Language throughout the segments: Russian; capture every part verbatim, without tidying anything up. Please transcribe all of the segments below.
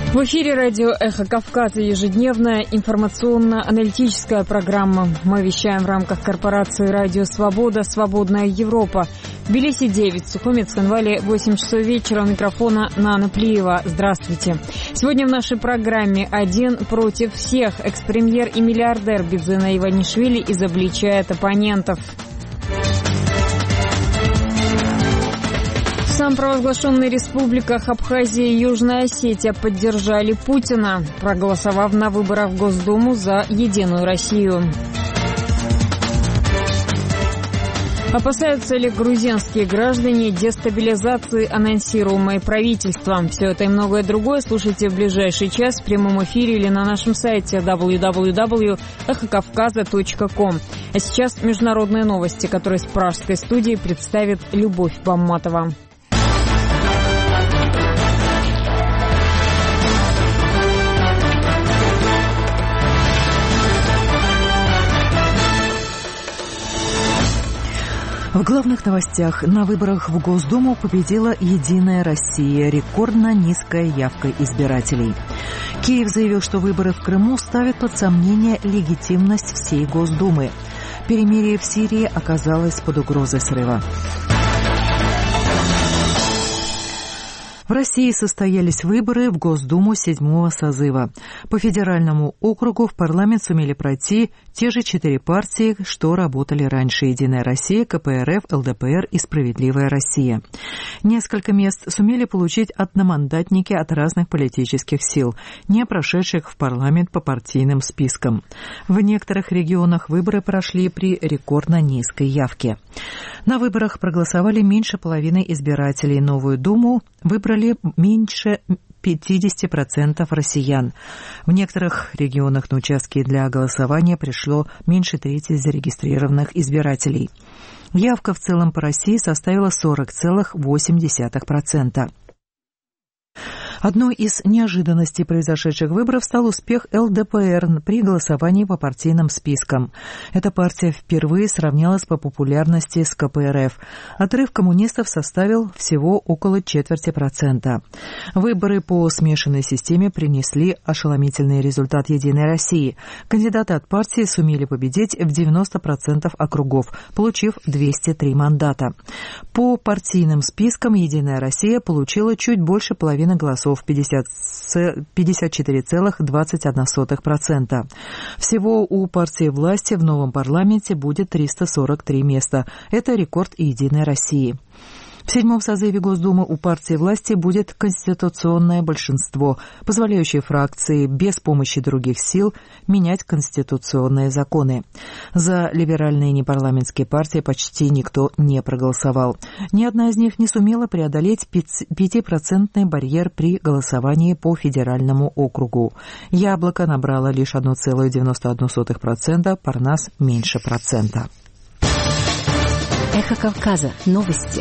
В эфире радио «Эхо Кавказа» ежедневная информационно-аналитическая программа. Мы вещаем в рамках корпорации «Радио Свобода. Свободная Европа». В Тбилиси девять, в Сухуми, Цхинвале восемь часов вечера. У микрофона Нана Плиева. Здравствуйте. Сегодня в нашей программе «Один против всех». Экс-премьер и миллиардер Бидзина Иванишвили изобличает оппонентов. В самопровозглашенных республиках Абхазия и Южная Осетия поддержали Путина, проголосовав на выборах в Госдуму за «Единую Россию». Опасаются ли грузинские граждане дестабилизации, анонсируемой правительством? Все это и многое другое слушайте в ближайший час в прямом эфире или на нашем сайте дабл ю дабл ю дабл ю точка эхо кавказа точка ком. А сейчас международные новости, которые с пражской студии представит Любовь Бамматова. В главных новостях. На выборах в Госдуму победила «Единая Россия», рекордно низкая явка избирателей. Киев заявил, что выборы в Крыму ставят под сомнение легитимность всей Госдумы. Перемирие в Сирии оказалось под угрозой срыва. В России состоялись выборы в Госдуму седьмого созыва. По федеральному округу в парламент сумели пройти те же четыре партии, что работали раньше: «Единая Россия», ка пэ эр эф, эл дэ пэ эр и «Справедливая Россия». Несколько мест сумели получить одномандатники от разных политических сил, не прошедших в парламент по партийным спискам. В некоторых регионах выборы прошли при рекордно низкой явке. На выборах проголосовали меньше половины избирателей. Новую Думу выбрали меньше пятьдесят процентов россиян. В некоторых регионах на участки для голосования пришло меньше трети зарегистрированных избирателей. Явка в целом по России составила сорок целых восемь десятых процента. Одной из неожиданностей произошедших выборов стал успех эл дэ пэ эр при голосовании по партийным спискам. Эта партия впервые сравнялась по популярности с ка пэ эр эф. Отрыв коммунистов составил всего около четверти процента. Выборы по смешанной системе принесли ошеломительный результат «Единой России». Кандидаты от партии сумели победить в девяноста процентах округов, получив двести три мандата. По партийным спискам «Единая Россия» получила чуть больше половины голосов, пятьдесят четыре целых двадцать одна сотых процента. Всего у партии власти в новом парламенте будет триста сорок три места. Это рекорд «Единой России». В седьмом созыве Госдумы у партии власти будет конституционное большинство, позволяющее фракции без помощи других сил менять конституционные законы. За либеральные непарламентские партии почти никто не проголосовал. Ни одна из них не сумела преодолеть пятипроцентный барьер при голосовании по федеральному округу. «Яблоко» набрало лишь одна целая девяносто одна сотых процента, «Парнас» меньше процента. Эхо Кавказа. Новости.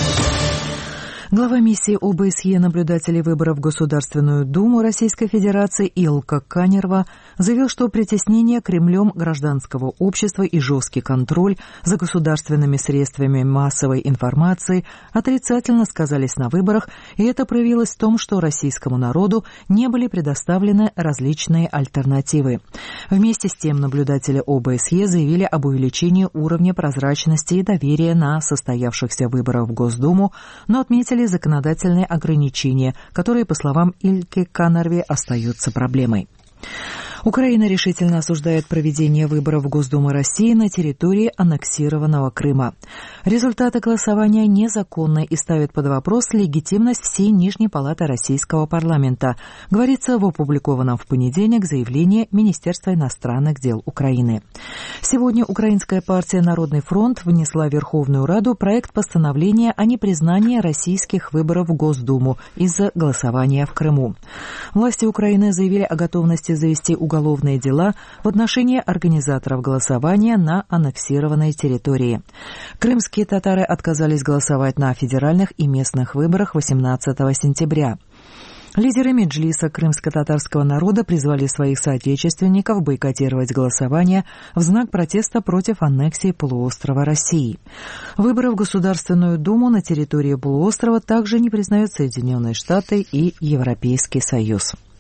Глава миссии о бэ эс е наблюдателей выборов в Государственную Думу Российской Федерации Илка Канерва заявил, что притеснение Кремлем гражданского общества и жесткий контроль за государственными средствами массовой информации отрицательно сказались на выборах, и это проявилось в том, что российскому народу не были предоставлены различные альтернативы. Вместе с тем наблюдатели о бэ эс е заявили об увеличении уровня прозрачности и доверия на состоявшихся выборах в Госдуму, но отметили законодательные ограничения, которые, по словам Ильки Канерви, остаются проблемой. Украина решительно осуждает проведение выборов в Госдуму России на территории аннексированного Крыма. Результаты голосования незаконны и ставят под вопрос легитимность всей Нижней палаты российского парламента, говорится в опубликованном в понедельник заявлении Министерства иностранных дел Украины. Сегодня украинская партия «Народный фронт» внесла в Верховную Раду проект постановления о непризнании российских выборов в Госдуму из-за голосования в Крыму. Власти Украины заявили о готовности завести уголовные дела в отношении организаторов голосования на аннексированной территории. Крымские татары отказались голосовать на федеральных и местных выборах восемнадцатого сентября. Лидеры Меджлиса крымско-татарского народа призвали своих соотечественников бойкотировать голосование в знак протеста против аннексии полуострова России. Выборы в Государственную Думу на территории полуострова также не признают Соединенные Штаты и Европейский Союз.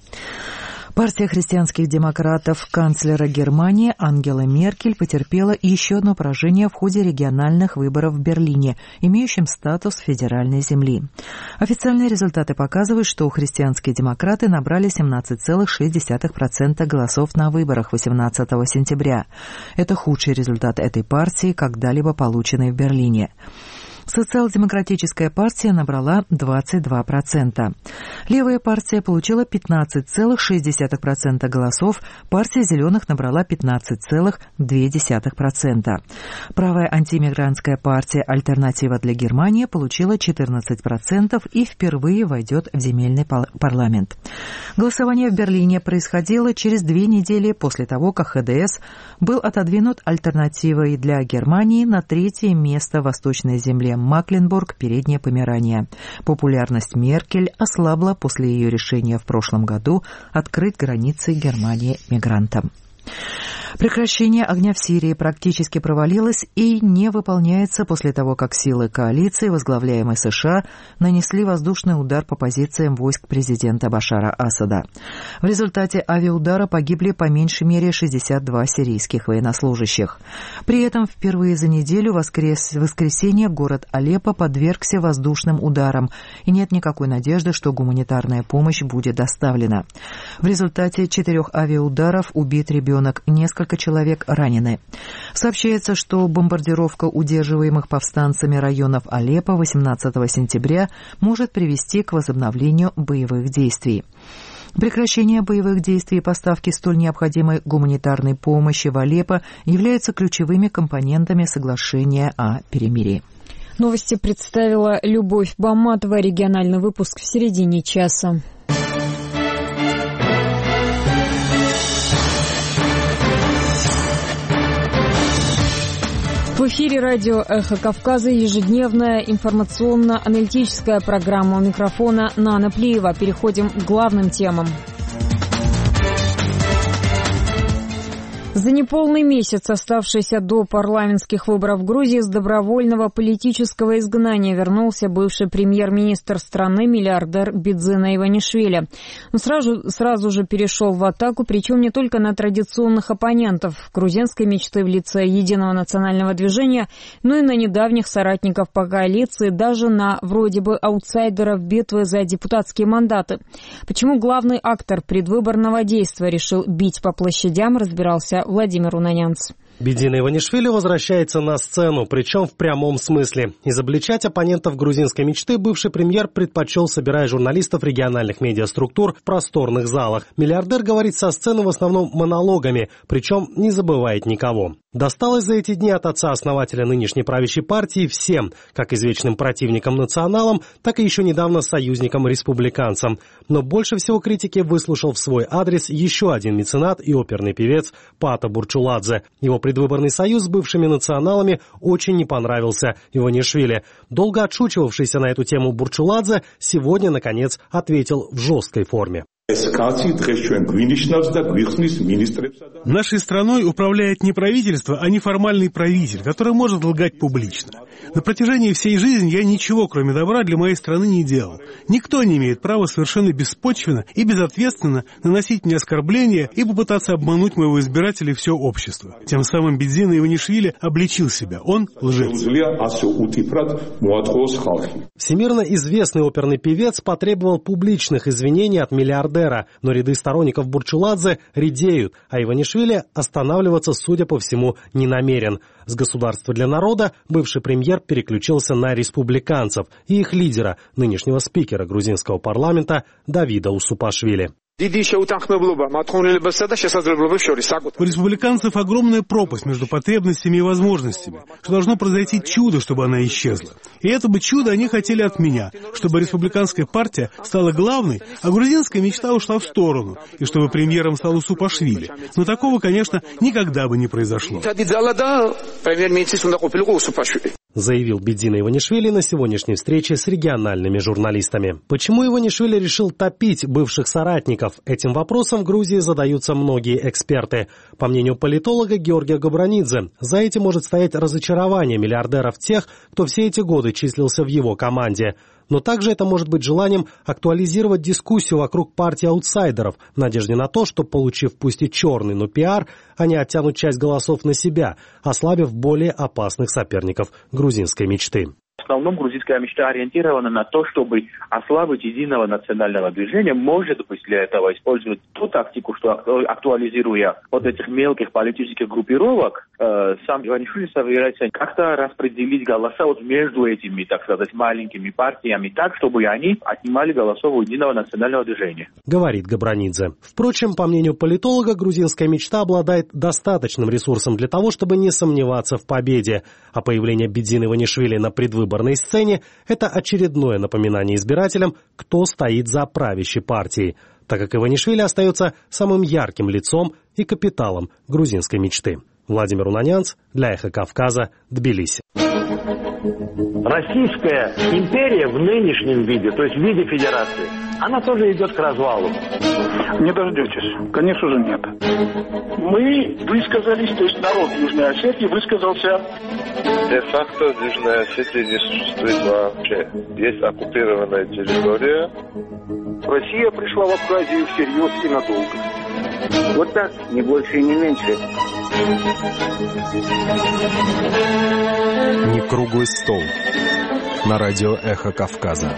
Партия христианских демократов канцлера Германии Ангела Меркель потерпела еще одно поражение в ходе региональных выборов в Берлине, имеющим статус федеральной земли. Официальные результаты показывают, что христианские демократы набрали семнадцать целых шесть десятых процента голосов на выборах восемнадцатого сентября. Это худший результат этой партии, когда-либо полученный в Берлине. Социал-демократическая партия набрала двадцать два процента. Левая партия получила пятнадцать целых шесть десятых процента голосов, партия зеленых набрала пятнадцать целых две десятых процента. Правая антииммигрантская партия «Альтернатива для Германии» получила четырнадцать процентов и впервые войдет в земельный парламент. Голосование в Берлине происходило через две недели после того, как ха дэ эс был отодвинут «Альтернативой для Германии» на третье место в Восточной земле Макленбург, Переднее Померания. Популярность Меркель ослабла после ее решения в прошлом году открыть границы Германии мигрантам. Прекращение огня в Сирии практически провалилось и не выполняется после того, как силы коалиции, возглавляемой США, нанесли воздушный удар по позициям войск президента Башара Асада. В результате авиаудара погибли по меньшей мере шестьдесят два сирийских военнослужащих. При этом впервые за неделю в воскресенье город Алеппо подвергся воздушным ударам, и нет никакой надежды, что гуманитарная помощь будет доставлена. В результате четырех авиаударов убит ребенок, несколько Несколько человек ранены. Сообщается, что бомбардировка удерживаемых повстанцами районов Алеппо восемнадцатого сентября может привести к возобновлению боевых действий. Прекращение боевых действий и поставки столь необходимой гуманитарной помощи в Алеппо являются ключевыми компонентами соглашения о перемирии. Новости представила Любовь Баматова. Региональный выпуск в середине часа. В эфире радио «Эхо Кавказа», ежедневная информационно-аналитическая программа. У микрофона Нана Плиева. Переходим к главным темам. За неполный месяц, оставшийся до парламентских выборов в Грузии, с добровольного политического изгнания вернулся бывший премьер-министр страны, миллиардер Бидзина Иванишвили. Он сразу, сразу же перешел в атаку, причем не только на традиционных оппонентов грузинской мечты в лице Единого национального движения, но и на недавних соратников по коалиции, даже на вроде бы аутсайдеров битвы за депутатские мандаты. Почему главный актор предвыборного действия решил бить по площадям, разбирался Владимир Унанянц. Бидзина Иванишвили возвращается на сцену, причем в прямом смысле. Изобличать оппонентов грузинской мечты бывший премьер предпочел, собирая журналистов региональных медиаструктур в просторных залах. Миллиардер говорит со сцены в основном монологами, причем не забывает никого. Досталось за эти дни от отца-основателя нынешней правящей партии всем, как извечным противникам-националам, так и еще недавно союзникам-республиканцам. Но больше всего критики выслушал в свой адрес еще один меценат и оперный певец Пата Бурчуладзе. Его предвыборный союз с бывшими националами очень не понравился Иванишвили. Долго отшучивавшийся на эту тему Бурчуладзе сегодня, наконец, ответил в жесткой форме. Нашей страной управляет не правительство, а неформальный правитель, который может лгать публично. На протяжении всей жизни я ничего, кроме добра, для моей страны не делал. Никто не имеет права совершенно беспочвенно и безответственно наносить мне оскорбления и попытаться обмануть моего избирателя и все общество. Тем самым Бидзина Иванишвили обличил себя. Он лжец. Всемирно известный оперный певец потребовал публичных извинений от миллиардера. Но ряды сторонников Бурчуладзе редеют, а Иванишвили останавливаться, судя по всему, не намерен. С государства для народа бывший премьер переключился на республиканцев и их лидера, нынешнего спикера грузинского парламента Давида Усупашвили. У республиканцев огромная пропасть между потребностями и возможностями, что должно произойти чудо, чтобы она исчезла. И это бы чудо они хотели от меня, чтобы республиканская партия стала главной, а грузинская мечта ушла в сторону, и чтобы премьером стал Усупашвили. Но такого, конечно, никогда бы не произошло. Заявил Бидзина Иванишвили на сегодняшней встрече с региональными журналистами. Почему Иванишвили решил топить бывших соратников? Этим вопросом в Грузии задаются многие эксперты. По мнению политолога Георгия Габранидзе, за этим может стоять разочарование миллиардеров тех, кто все эти годы числился в его команде. Но также это может быть желанием актуализировать дискуссию вокруг партии аутсайдеров в надежде на то, что, получив пусть и черный, но пиар, они оттянут часть голосов на себя, ослабив более опасных соперников грузинской мечты. В основном грузинская мечта ориентирована на то, чтобы ослабить единого национального движения. Может быть, для этого использовать ту тактику, что актуализируя вот этих мелких политических группировок, э, сам Иванишвили собирается как-то распределить голоса вот между этими, так сказать, маленькими партиями так, чтобы они отнимали голосов у единого национального движения. Говорит Габранидзе. Впрочем, по мнению политолога, грузинская мечта обладает достаточным ресурсом для того, чтобы не сомневаться в победе. А появление Бедзины Иванишвили на предвыборной сцене – это очередное напоминание избирателям, кто стоит за правящей партией, так как Иванишвили остается самым ярким лицом и капиталом грузинской мечты. Владимир Унанянц для «Эхо Кавказа», Тбилиси. Российская империя в нынешнем виде, то есть в виде федерации, она тоже идет к развалу. Не дождетесь. Конечно же, нет. Мы высказались, то есть народ Южной Осетии высказался. Де-факто Южная Осетия не существует вообще. Есть оккупированная территория. Россия пришла в Абхазию всерьез и надолго. Вот так, не больше и не меньше. Не круглый стол. На радио «Эхо Кавказа».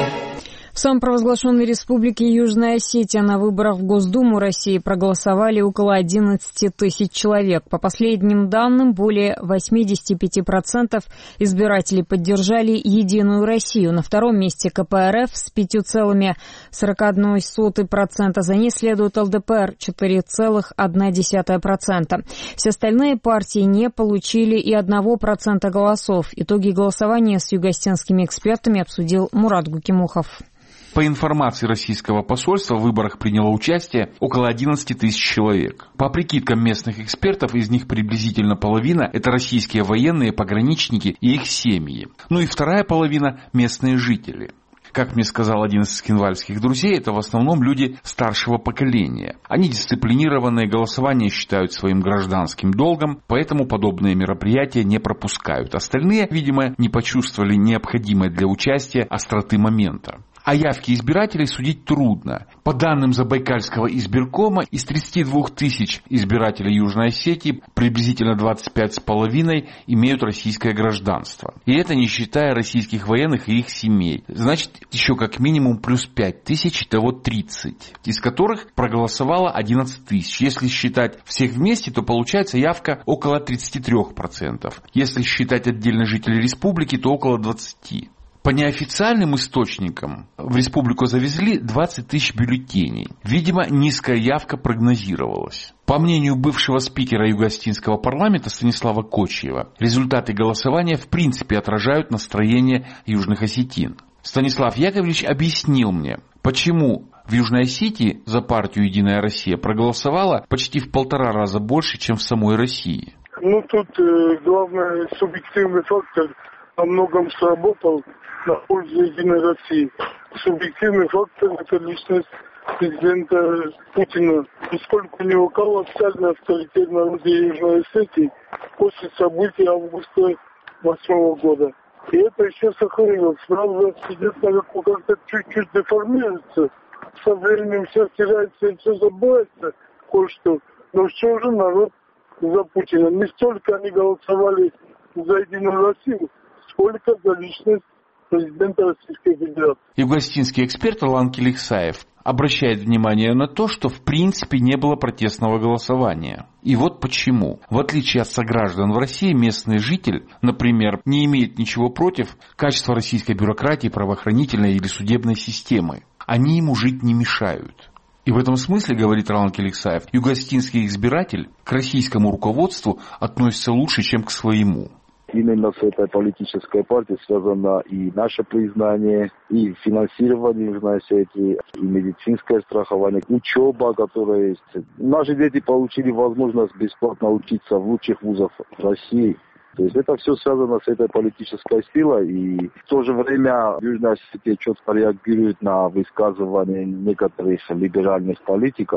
В самопровозглашенной республике Южная Осетия на выборах в Госдуму России проголосовали около одиннадцати тысяч человек. По последним данным, более восемьдесят пять процентов избирателей поддержали «Единую Россию». На втором месте ка пэ эр эф с пять целых сорок одна сотая процента. За ней следует эл дэ пэ эр четыре целых одна десятая процента. Все остальные партии не получили и одного процента голосов. Итоги голосования с югоостенскими экспертами обсудил Мурат Гукимухов. По информации российского посольства, в выборах приняло участие около одиннадцати тысяч человек. По прикидкам местных экспертов, из них приблизительно половина – это российские военные, пограничники и их семьи. Ну и вторая половина – местные жители. Как мне сказал один из скинвальских друзей, это в основном люди старшего поколения. Они дисциплинированные, голосование считают своим гражданским долгом, поэтому подобные мероприятия не пропускают. Остальные, видимо, не почувствовали необходимой для участия остроты момента. О явке избирателей судить трудно. По данным Забайкальского избиркома, из тридцати двух тысяч избирателей Южной Осетии приблизительно двадцать пять с половиной имеют российское гражданство. И это не считая российских военных и их семей. Значит, еще как минимум плюс пять тысяч, итого тридцать, из которых проголосовало одиннадцать тысяч. Если считать всех вместе, то получается явка около тридцати трёх процентов. Если считать отдельно жителей республики, то около двадцати процентов. По неофициальным источникам в республику завезли двадцать тысяч бюллетеней. Видимо, низкая явка прогнозировалась. По мнению бывшего спикера Югоостинского парламента Станислава Кочиева, результаты голосования в принципе отражают настроение южных осетин. Станислав Яковлевич объяснил мне, почему в Южной Осетии за партию «Единая Россия» проголосовало почти в полтора раза больше, чем в самой России. Ну, тут э, главный субъективный фактор во многом сработал на пользу «Единой России». Субъективный фактор – это личность президента Путина. Поскольку у него колоссальный авторитет на народе Южной Осетии после событий августа восьмого года. И это еще сохранилось. Правда, единственное, как-то чуть-чуть деформируется. Со временем все стирается и все забывается кое-что. Но все же народ за Путина. Не столько они голосовали за «Единую Россию», сколько за личность президента Российской Федерации. Югоостинский эксперт Алан Келиксаев обращает внимание на то, что в принципе не было протестного голосования. И вот почему. В отличие от сограждан в России, местный житель, например, не имеет ничего против качества российской бюрократии, правоохранительной или судебной системы. Они ему жить не мешают. И в этом смысле, говорит Алан Келиксаев, югоостинский избиратель к российскому руководству относится лучше, чем к своему. Именно с этой политической партией связано и наше признание, и финансирование Южной Осетии, и медицинское страхование, учеба, которая есть. Наши дети получили возможность бесплатно учиться в лучших вузах России. То есть это все связано с этой политической силой, и в то же время Южная Осетия четко реагирует на высказывания некоторых либеральных политиков,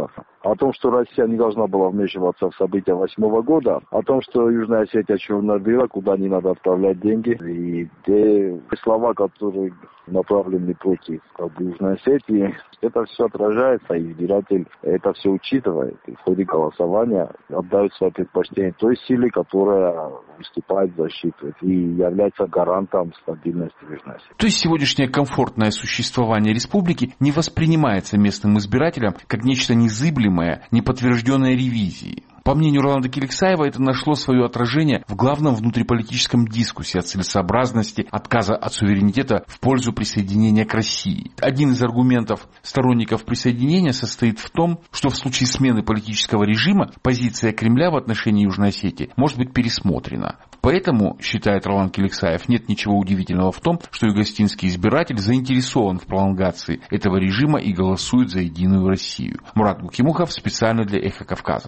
о том, что Россия не должна была вмешиваться в события восьмого года, о том, что Южная Осетия черная дыра, куда не надо отправлять деньги, и те слова, которые направлены против как бы, Южной Осетии, это все отражается, и избиратель это все учитывает. И в ходе голосования отдают свое предпочтение той силе, которая выступает в защиту и является гарантом стабильности Южной Осетии. То есть сегодняшнее комфортное существование республики не воспринимается местным избирателям как нечто незыблемое, неподтвержденное ревизией. По мнению Роланда Киликсаева, это нашло свое отражение в главном внутриполитическом дискуссии о целесообразности отказа от суверенитета в пользу присоединения к России. Один из аргументов сторонников присоединения состоит в том, что в случае смены политического режима позиция Кремля в отношении Южной Осетии может быть пересмотрена. Поэтому, считает Роланд Киликсаев, нет ничего удивительного в том, что югостинский избиратель заинтересован в пролонгации этого режима и голосует за единую Россию. Мурат Гукимухов специально для «Эхо Кавказа».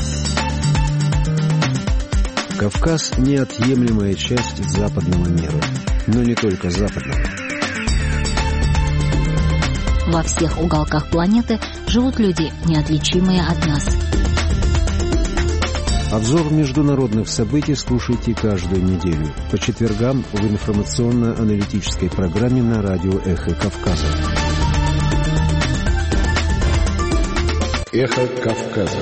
Кавказ – неотъемлемая часть западного мира, но не только западного. Во всех уголках планеты живут люди, неотличимые от нас. Обзор международных событий слушайте каждую неделю по четвергам в информационно-аналитической программе на радио «Эхо Кавказа». «Эхо Кавказа».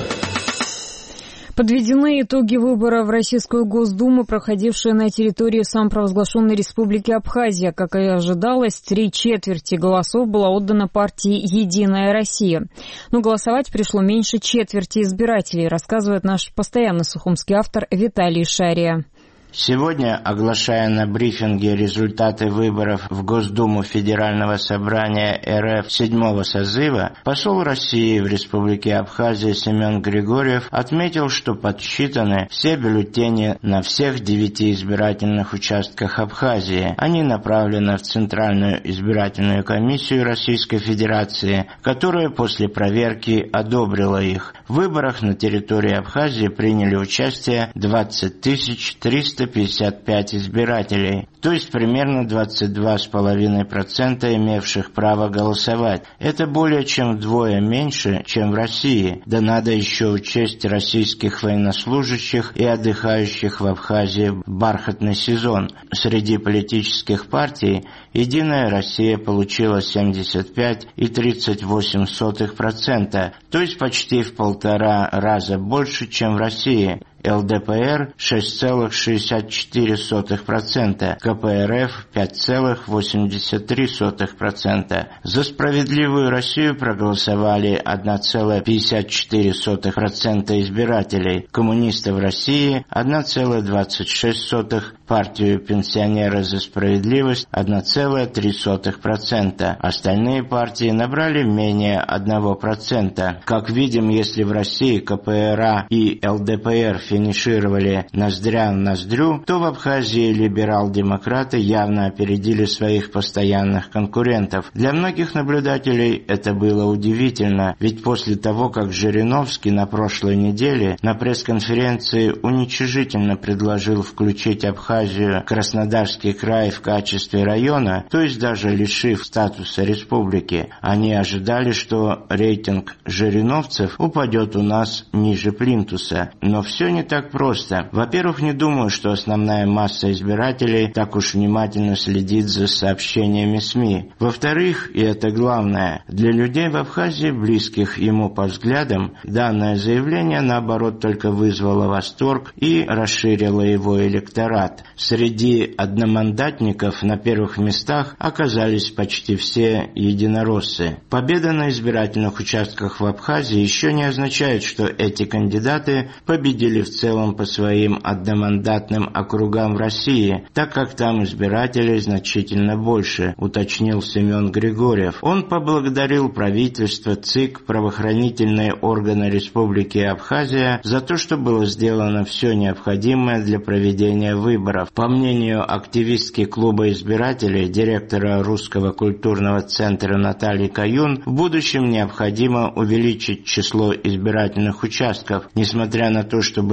Подведены итоги выборов в Российскую Госдуму, проходившие на территории самопровозглашенной Республики Абхазия. Как и ожидалось, три четверти голосов было отдано партии «Единая Россия». Но голосовать пришло меньше четверти избирателей, рассказывает наш постоянный сухумский автор Виталий Шария. Сегодня, оглашая на брифинге результаты выборов в Госдуму Федерального собрания эр эф седьмого созыва, посол России в Республике Абхазия Семен Григорьев отметил, что подсчитаны все бюллетени на всех девяти избирательных участках Абхазии. Они направлены в Центральную избирательную комиссию Российской Федерации, которая после проверки одобрила их. В выборах на территории Абхазии приняли участие двадцать тысяч триста пятьдесят пять избирателей, то есть примерно двадцать два целых пять десятых процента имевших право голосовать. Это более чем вдвое меньше, чем в России. Да надо еще учесть российских военнослужащих и отдыхающих в Абхазии в бархатный сезон. Среди политических партий «Единая Россия» получила семьдесят пять целых тридцать восемь сотых процента, то есть почти в полтора раза больше, чем в России. эл дэ пэ эр шесть целых шестьдесят четыре сотых процента, ка пэ эр эф пять целых восемьдесят три сотых процента. За «Справедливую Россию» проголосовали один целых пятьдесят четыре сотых процента избирателей, коммунистов России один целых двадцать шесть сотых процента, партию «Пенсионеры за справедливость» один целых три сотых процента. Остальные партии набрали менее одного процента. Как видим, если в России ка пэ эр а и эл дэ пэ эр финишировали ноздря в ноздрю, то в Абхазии либерал-демократы явно опередили своих постоянных конкурентов. Для многих наблюдателей это было удивительно, ведь после того, как Жириновский на прошлой неделе на пресс-конференции уничижительно предложил включить Абхазию, Краснодарский край в качестве района, то есть даже лишив статуса республики, они ожидали, что рейтинг жириновцев упадет у нас ниже плинтуса. Но все не так просто. Во-первых, не думаю, что основная масса избирателей так уж внимательно следит за сообщениями СМИ. Во-вторых, и это главное, для людей в Абхазии, близких ему по взглядам, данное заявление, наоборот, только вызвало восторг и расширило его электорат. Среди одномандатников на первых местах оказались почти все единороссы. Победа на избирательных участках в Абхазии еще не означает, что эти кандидаты победили в целом по своим одномандатным округам в России, так как там избирателей значительно больше, уточнил Семен Григорьев. Он поблагодарил правительство, ЦИК, правоохранительные органы Республики Абхазия за то, что было сделано все необходимое для проведения выборов. По мнению активистки клуба избирателей, директора Русского культурного центра Натальи Каюн, в будущем необходимо увеличить число избирательных участков, несмотря на то, что было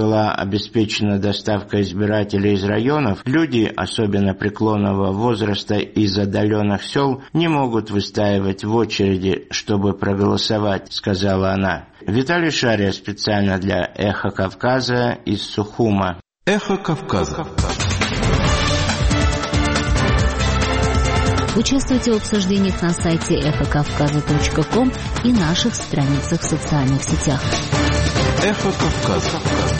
была обеспечена доставка избирателей из районов, люди, особенно преклонного возраста из отдаленных сел, не могут выстаивать в очереди, чтобы проголосовать, сказала она. Виталий Шария специально для «Эхо Кавказа» из Сухума. «Эхо Кавказа». Участвуйте в обсуждениях на сайте эхо кавказа точка ком и наших страницах в социальных сетях. «Эхо Кавказа».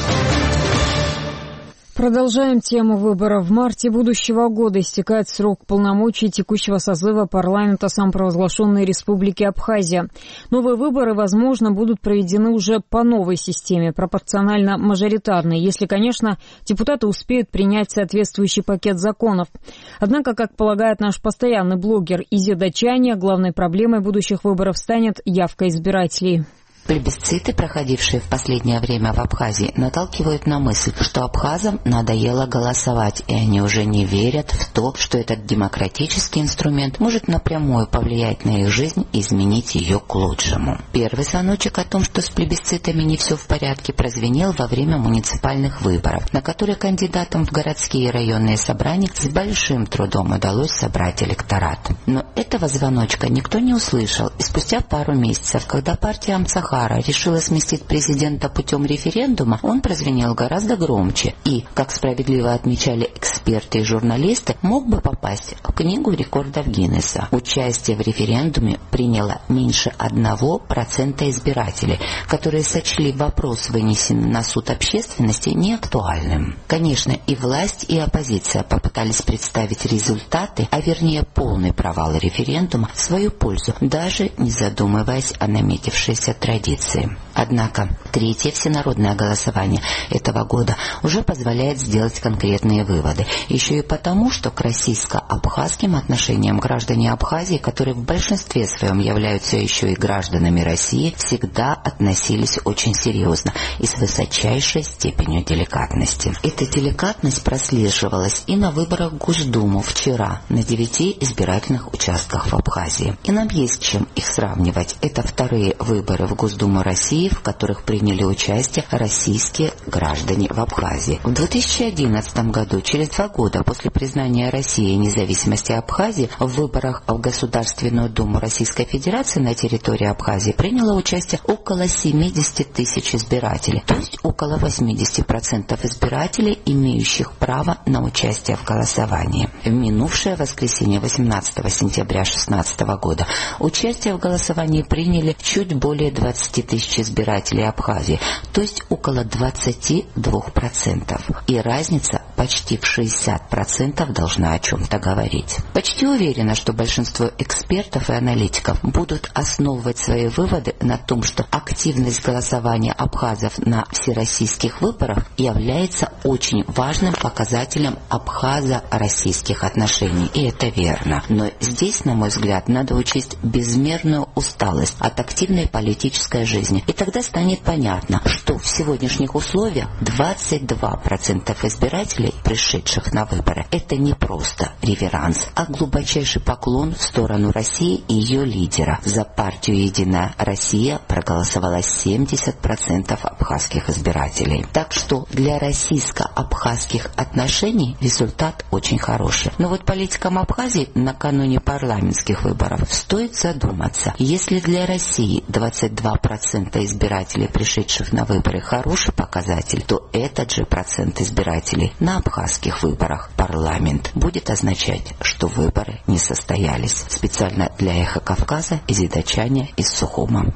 Продолжаем тему выборов. В марте будущего года истекает срок полномочий текущего созыва парламента самопровозглашенной Республики Абхазия. Новые выборы, возможно, будут проведены уже по новой системе, пропорционально-мажоритарной, если, конечно, депутаты успеют принять соответствующий пакет законов. Однако, как полагает наш постоянный блогер Изи Дачаня, главной проблемой будущих выборов станет явка избирателей. Плебисциты, проходившие в последнее время в Абхазии, наталкивают на мысль, что абхазам надоело голосовать, и они уже не верят в то, что этот демократический инструмент может напрямую повлиять на их жизнь и изменить ее к лучшему. Первый звоночек о том, что с плебисцитами не все в порядке, прозвенел во время муниципальных выборов, на которые кандидатам в городские и районные собрания с большим трудом удалось собрать электорат. Но этого звоночка никто не услышал, и спустя пару месяцев, когда партия Амцахара решила сместить президента путем референдума, он прозвенел гораздо громче и, как справедливо отмечали эксперты и журналисты, мог бы попасть в книгу рекордов Гиннесса. Участие в референдуме приняло меньше одного процента избирателей, которые сочли вопрос, вынесенный на суд общественности, неактуальным. Конечно, и власть, и оппозиция попытались представить результаты, а вернее полный провал референдума, в свою пользу, даже не задумываясь о наметившейся традиции. Однако третье всенародное голосование этого года уже позволяет сделать конкретные выводы. Еще и потому, что к российско-абхазским отношениям граждане Абхазии, которые в большинстве своем являются еще и гражданами России, всегда относились очень серьезно и с высочайшей степенью деликатности. Эта деликатность прослеживалась и на выборах в Госдуму вчера на девяти избирательных участках в Абхазии. И нам есть чем их сравнивать. Это вторые выборы в Госдуму России, в которых приняли участие российские граждане в Абхазии. В две тысячи одиннадцатом году, через два года после признания России независимости Абхазии, в выборах в Государственную Думу Российской Федерации на территории Абхазии приняло участие около семьдесят тысяч избирателей, то есть около восемьдесят процентов избирателей, имеющих право на участие в голосовании. В минувшее воскресенье, восемнадцатого сентября две тысячи шестнадцатого года, участие в голосовании приняли чуть более двадцати тысяч избирателей Абхазии, то есть около двадцати двух процентов. И разница почти в шестьдесят процентов должна о чем-то говорить. Почти уверена, что большинство экспертов и аналитиков будут основывать свои выводы на том, что активность голосования абхазов на всероссийских выборах является очень важным показателем абхазо-российских отношений. И это верно. Но здесь, на мой взгляд, надо учесть безмерную усталость от активной политической жизни. И тогда станет понятно, что в сегодняшних условиях двадцать два процента избирателей, пришедших на выборы, это не просто реверанс, а глубочайший поклон в сторону России и ее лидера. За партию «Единая Россия» проголосовало семьдесят процентов абхазских избирателей. Так что для российско-абхазских отношений результат очень хороший. Но вот политикам Абхазии накануне парламентских выборов стоит задуматься, если для России двадцать два процента избирателей, пришедших на выборы, хороший показатель, то этот же процент избирателей на абхазских выборах в парламент будет означать, что выборы не состоялись. Специально для «Эхо Кавказа» Изи Дачаня из Сухума.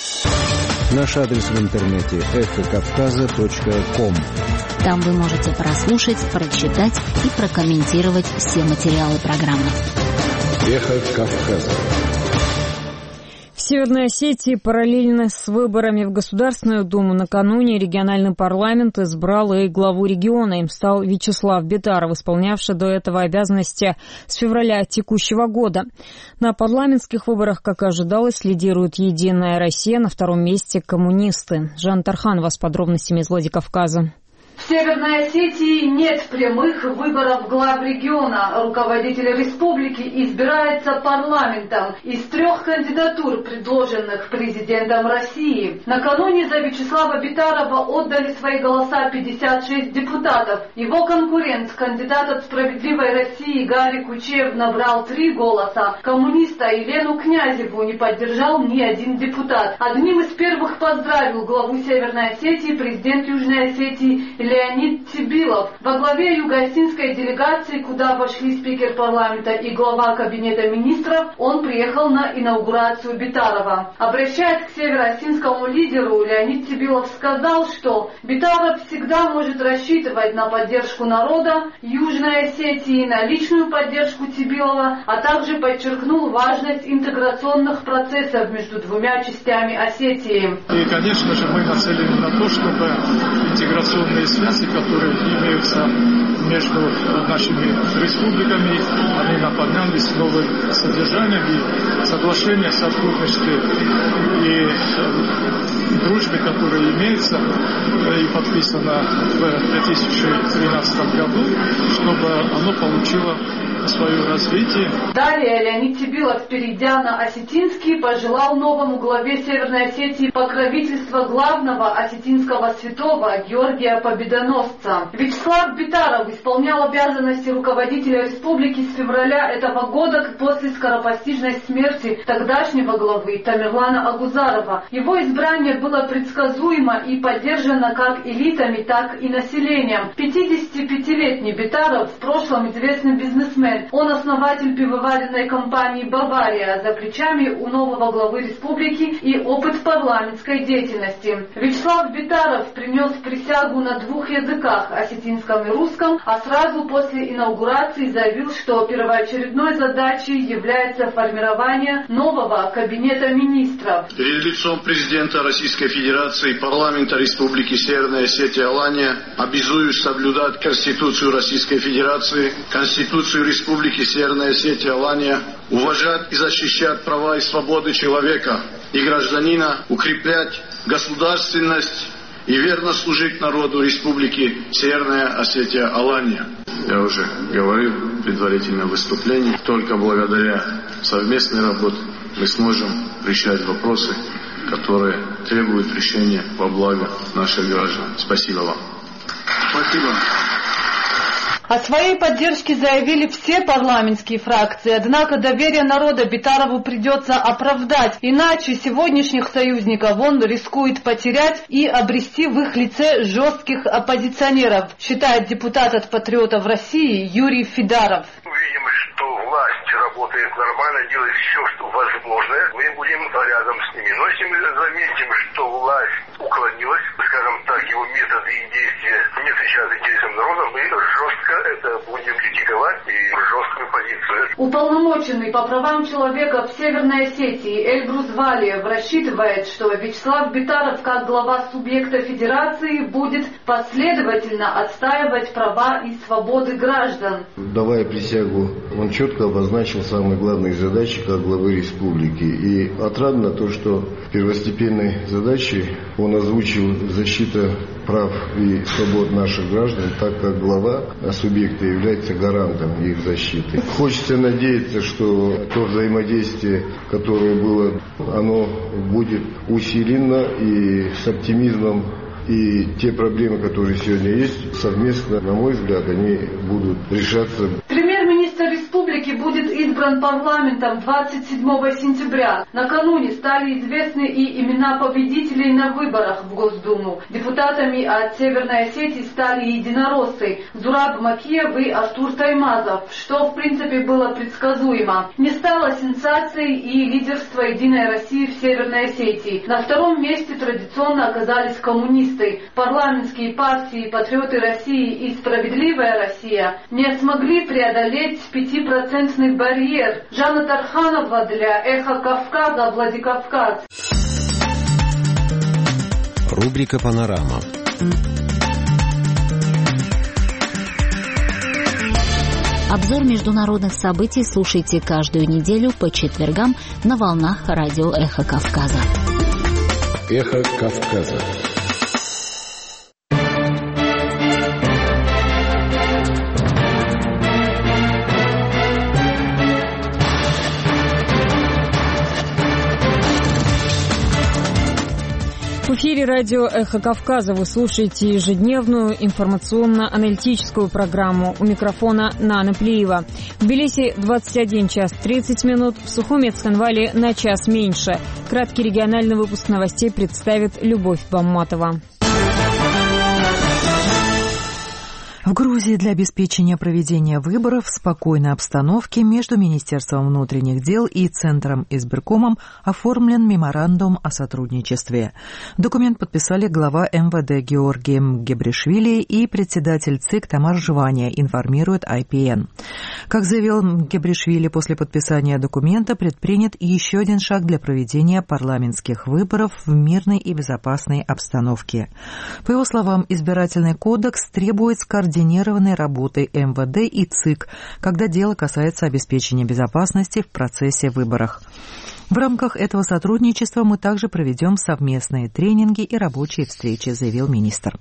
Наш адрес в интернете эхо кавказа точка ком. Там вы можете прослушать, прочитать и прокомментировать все материалы программы. «Эхо Кавказа». В Северной Осетии параллельно с выборами в Государственную Думу накануне региональный парламент избрал и главу региона. Им стал Вячеслав Бетаров, исполнявший до этого обязанности с февраля текущего года. На парламентских выборах, как и ожидалось, лидирует «Единая Россия», на втором месте коммунисты. Жан Тархан с подробностями из Владикавказа. В Северной Осетии нет прямых выборов глав региона. Руководитель республики избирается парламентом из трех кандидатур, предложенных президентом России. Накануне за Вячеслава Битарова отдали свои голоса пятьдесят шесть депутатов. Его конкурент, кандидат от «Справедливой России» Гарри Кучев, набрал три голоса. Коммуниста Елену Князеву не поддержал ни один депутат. Одним из первых поздравил главу Северной Осетии президент Южной Осетии Леонид Цибилов. Во главе юго-осетинской делегации, куда вошли спикер парламента и глава кабинета министров, он приехал на инаугурацию Битарова. Обращаясь к северо-осетинскому лидеру, Леонид Цибилов сказал, что Битаров всегда может рассчитывать на поддержку народа Южной Осетии, на личную поддержку Цибилова, а также подчеркнул важность интеграционных процессов между двумя частями Осетии. И, конечно же, мы нацелены на то, чтобы интеграционные связи, которые имеются между нашими республиками, они наполнялись новым содержанием, и соглашение о сотрудничестве и дружбе, которая имеется и подписана в две тысячи тринадцатом году, чтобы оно получило свое развитие. Далее Леонид Цибилов, перейдя на осетинский, пожелал новому главе Северной Осетии покровительства главного осетинского святого Георгия Победоносца. Вячеслав Битаров исполнял обязанности руководителя республики с февраля этого года после скоропостижной смерти тогдашнего главы Тамерлана Агузарова. Его избрание было предсказуемо и поддержано как элитами, так и населением. пятидесятипятилетний Битаров, в прошлом известный бизнесмен. Он основатель пивоваренной компании «Бавария», за плечами у нового главы республики и опыт парламентской деятельности. Вячеслав Битаров принес присягу на двух языках, осетинском и русском, а сразу после инаугурации заявил, что первоочередной задачей является формирование нового кабинета министров. Перед лицом президента Российской Федерации и парламента Республики Северная Осетия Алания обязуюсь соблюдать Конституцию Российской Федерации, Конституцию Республики Республики Северная Осетия Алания, уважать и защищать права и свободы человека и гражданина, укреплять государственность и верно служить народу Республики Северная Осетия Алания. Я уже говорил в предварительном выступлении, только благодаря совместной работе мы сможем решать вопросы, которые требуют решения во благо наших граждан. Спасибо вам. Спасибо. О своей поддержке заявили все парламентские фракции, однако доверие народа Битарову придется оправдать, иначе сегодняшних союзников он рискует потерять и обрести в их лице жестких оппозиционеров, считает депутат от патриотов России Юрий Фидаров. Видим, что власть работает нормально, делает все, что возможное, мы будем рядом с ними. Но если мы заметим, что власть уклонилась, скажем так, его методы и действия не отвечают интересам народа, мы жестко это будем критиковать и жесткую позицию. Уполномоченный по правам человека в Северной Осетии Эльбрус Валиев рассчитывает, что Вячеслав Битаров, как глава субъекта федерации, будет последовательно отстаивать права и свободы граждан. Давая присягу, он четко обозначил самые главные задачи как главы республики. И отрадно то, что первостепенной задачей он озвучил защита прав и свобод наших граждан, так как глава субъекта является гарантом их защиты. Хочется надеяться, что то взаимодействие, которое было, оно будет усилено и с оптимизмом. И те проблемы, которые сегодня есть, совместно, на мой взгляд, они будут решаться. Премьер-министр республики будет избран парламентом двадцать седьмого сентября. Накануне стали известны и имена победителей на выборах в Госдуму. Депутатами от Северной Осетии стали единороссы Зураб Макиев и Артур Таймазов, что в принципе было предсказуемо. Не стало сенсацией и лидерство Единой России в Северной Осетии. На втором месте традиционно оказались коммунисты. Парламентские партии «Патриоты России» и «Справедливая Россия» не смогли преодолеть пятипроцентный барьер. Жанна Тарханова для «Эхо Кавказа», Владикавказ. Рубрика «Панорама». Обзор международных событий слушайте каждую неделю по четвергам на волнах радио «Эхо Кавказа». «Эхо Кавказа». В эфире радио «Эхо Кавказа». Вы слушаете ежедневную информационно-аналитическую программу. У микрофона Нана Плиева. В Тбилиси двадцать один час тридцать минут, в Сухуми и Цхинвале на час меньше. Краткий региональный выпуск новостей представит Любовь Бамматова. В Грузии для обеспечения проведения выборов в спокойной обстановке между Министерством внутренних дел и Центром избиркомом оформлен меморандум о сотрудничестве. Документ подписали глава эм вэ дэ Георгий Мгебришвили и председатель ЦИК Тамар Жвания, информирует ай пи эн. Как заявил Мгебришвили, после подписания документа предпринят еще один шаг для проведения парламентских выборов в мирной и безопасной обстановке. По его словам, избирательный кодекс требует скоординированной координированной работой эм вэ дэ и ЦИК, когда дело касается обеспечения безопасности в процессе выборов. В рамках этого сотрудничества мы также проведем совместные тренинги и рабочие встречи, заявил министр.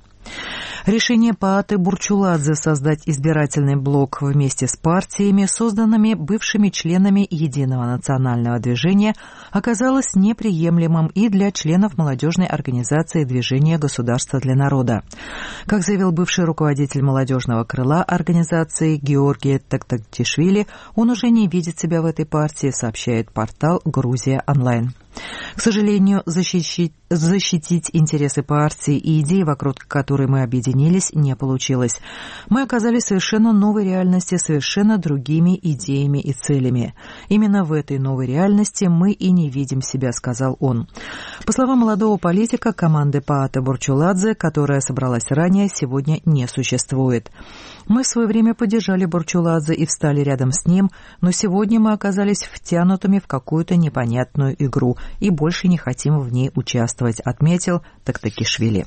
Решение Пааты Бурчуладзе создать избирательный блок вместе с партиями, созданными бывшими членами Единого национального движения, оказалось неприемлемым и для членов молодежной организации движения «Государство для народа». Как заявил бывший руководитель молодежного крыла организации Георгий Тактактишвили, он уже не видит себя в этой партии, сообщает портал «Грузия онлайн». К сожалению, защитить, защитить интересы партии и идеи, вокруг которой мы объединились, не получилось. Мы оказались в совершенно новой реальности, совершенно другими идеями и целями. Именно в этой новой реальности мы и не видим себя, сказал он. По словам молодого политика, команды Пааты Бурчуладзе, которая собралась ранее, сегодня не существует. Мы в свое время поддержали Бурчуладзе и встали рядом с ним, но сегодня мы оказались втянутыми в какую-то непонятную игру и больше не хотим в ней участвовать, отметил Тактакишвили.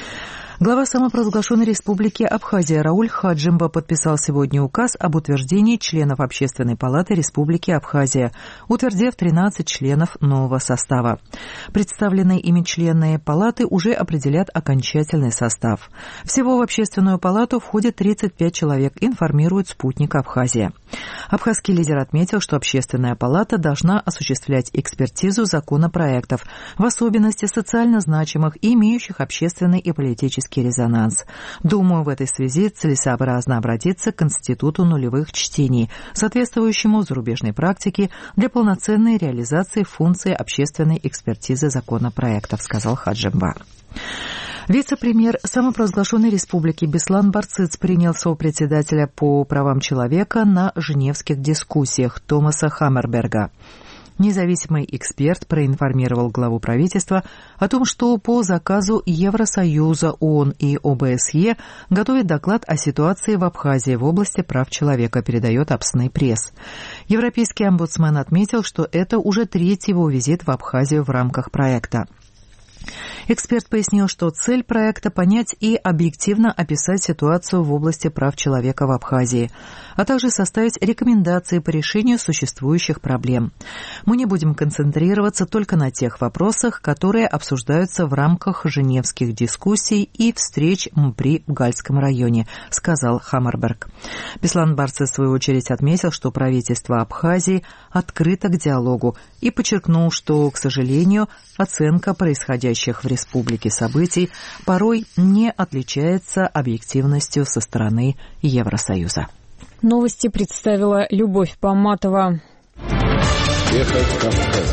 Глава самопровозглашенной республики Абхазия Рауль Хаджимба подписал сегодня указ об утверждении членов Общественной палаты Республики Абхазия, утвердив тринадцать членов нового состава. Представленные ими члены палаты уже определят окончательный состав. Всего в Общественную палату входит тридцать пять человек, информирует «Спутник Абхазия». Абхазский лидер отметил, что Общественная палата должна осуществлять экспертизу законопроектов, в особенности социально значимых и имеющих общественный и политический резонанс. Думаю, в этой связи целесообразно обратиться к Институту нулевых чтений, соответствующему зарубежной практике для полноценной реализации функции общественной экспертизы законопроектов, сказал Хаджимба. Вице-премьер самопровозглашенной республики Беслан Барцыц принял сопредседателя по правам человека на женевских дискуссиях Томаса Хаммерберга. Независимый эксперт проинформировал главу правительства о том, что по заказу Евросоюза, ООН и о бэ эс е готовит доклад о ситуации в Абхазии в области прав человека, передает Апсный пресс. Европейский омбудсмен отметил, что это уже третий его визит в Абхазию в рамках проекта. Эксперт пояснил, что цель проекта – понять и объективно описать ситуацию в области прав человека в Абхазии, а также составить рекомендации по решению существующих проблем. Мы не будем концентрироваться только на тех вопросах, которые обсуждаются в рамках женевских дискуссий и встреч МПРИ в Гальском районе, сказал Хаммерберг. Беслан Барцыц, в свою очередь, отметил, что правительство Абхазии открыто к диалогу и подчеркнул, что, к сожалению, оценка происходящих в республике событий порой не отличается объективностью со стороны Евросоюза. Новости представила Любовь Бамматова. Эхо Кавказа.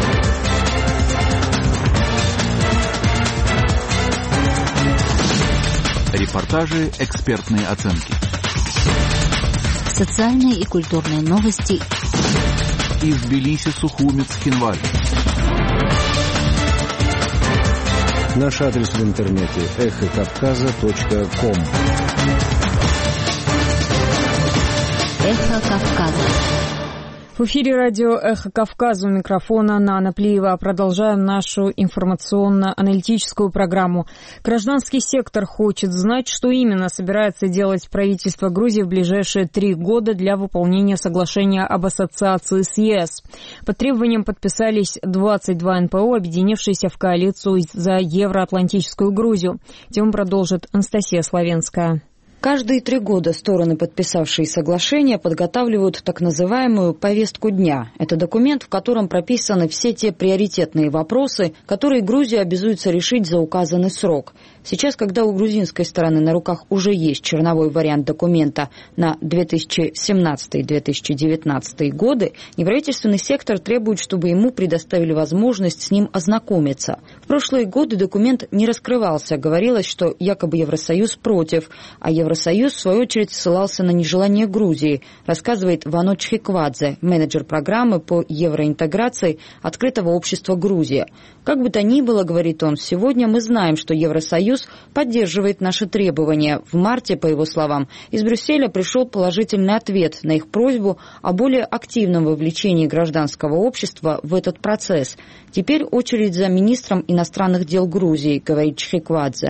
Репортажи, экспертные оценки. Социальные и культурные новости. Из Тбилиси, Сухуми, Цхинвали. Наш адрес в интернете эхо кавказа точка ком. Эхо Кавказа. В эфире радио «Эхо Кавказа», у микрофона Нана Плиева. Продолжаем нашу информационно-аналитическую программу. Гражданский сектор хочет знать, что именно собирается делать правительство Грузии в ближайшие три года для выполнения соглашения об ассоциации с е эс. Под требованием подписались двадцать два эн пэ о, объединившиеся в коалицию за евроатлантическую Грузию. Тему продолжит Анастасия Славенская. Каждые три года стороны, подписавшие соглашение, подготавливают так называемую повестку дня. Это документ, в котором прописаны все те приоритетные вопросы, которые Грузия обязуется решить за указанный срок. Сейчас, когда у грузинской стороны на руках уже есть черновой вариант документа на две тысячи семнадцатый — две тысячи девятнадцатый годы, неправительственный сектор требует, чтобы ему предоставили возможность с ним ознакомиться. В прошлые годы документ не раскрывался. Говорилось, что якобы Евросоюз против, а Евросоюз, в свою очередь, ссылался на нежелание Грузии, рассказывает Вано Чхиквадзе, менеджер программы по евроинтеграции Открытого общества «Грузия». Как бы то ни было, говорит он, сегодня мы знаем, что Евросоюз поддерживает наши требования. В марте, по его словам, из Брюсселя пришел положительный ответ на их просьбу о более активном вовлечении гражданского общества в этот процесс. Теперь очередь за министром иностранных дел Грузии, говорит Чхиквадзе.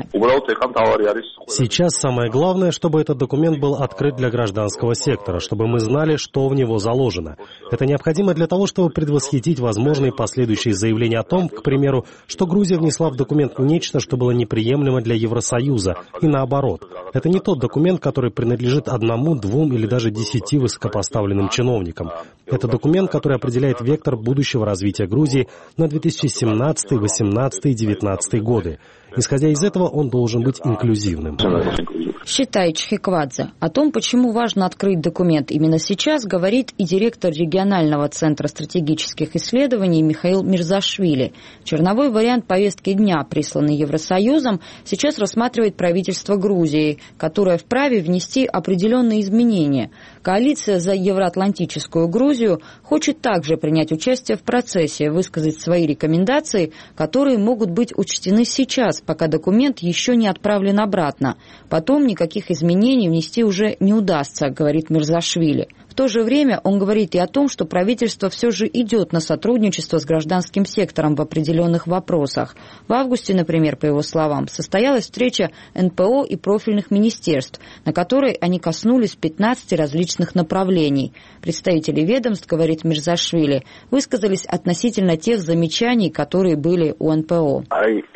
Сейчас самое главное, чтобы этот документ был открыт для гражданского сектора, чтобы мы знали, что в него заложено. Это необходимо для того, чтобы предвосхитить возможные последующие заявления о том, к примеру, что Грузия внесла в документ нечто, что было неприемлемо для Евросоюза, и наоборот. Это не тот документ, который принадлежит одному, двум или даже десяти высокопоставленным чиновникам. Это документ, который определяет вектор будущего развития Грузии на две тысячи семнадцатый, восемнадцатый и девятнадцатый годы. Исходя из этого, он должен быть инклюзивным. Считает Чхиквадзе. О том, почему важно открыть документ именно сейчас, говорит и директор регионального центра стратегических исследований Михаил Мирзашвили. Черновой вариант повестки дня, присланный Евросоюзом, сейчас рассматривает правительство Грузии, которое вправе внести определенные изменения. Коалиция за евроатлантическую Грузию хочет также принять участие в процессе, высказать свои рекомендации, которые могут быть учтены сейчас, пока документ еще не отправлен обратно. Потом никаких изменений внести уже не удастся, говорит Мирзашвили. В то же время он говорит и о том, что правительство все же идет на сотрудничество с гражданским сектором в определенных вопросах. В августе, например, по его словам, состоялась встреча эн пэ о и профильных министерств, на которой они коснулись пятнадцати различных направлений. Представители ведомств, говорит Мирзашвили, высказались относительно тех замечаний, которые были у эн пэ о.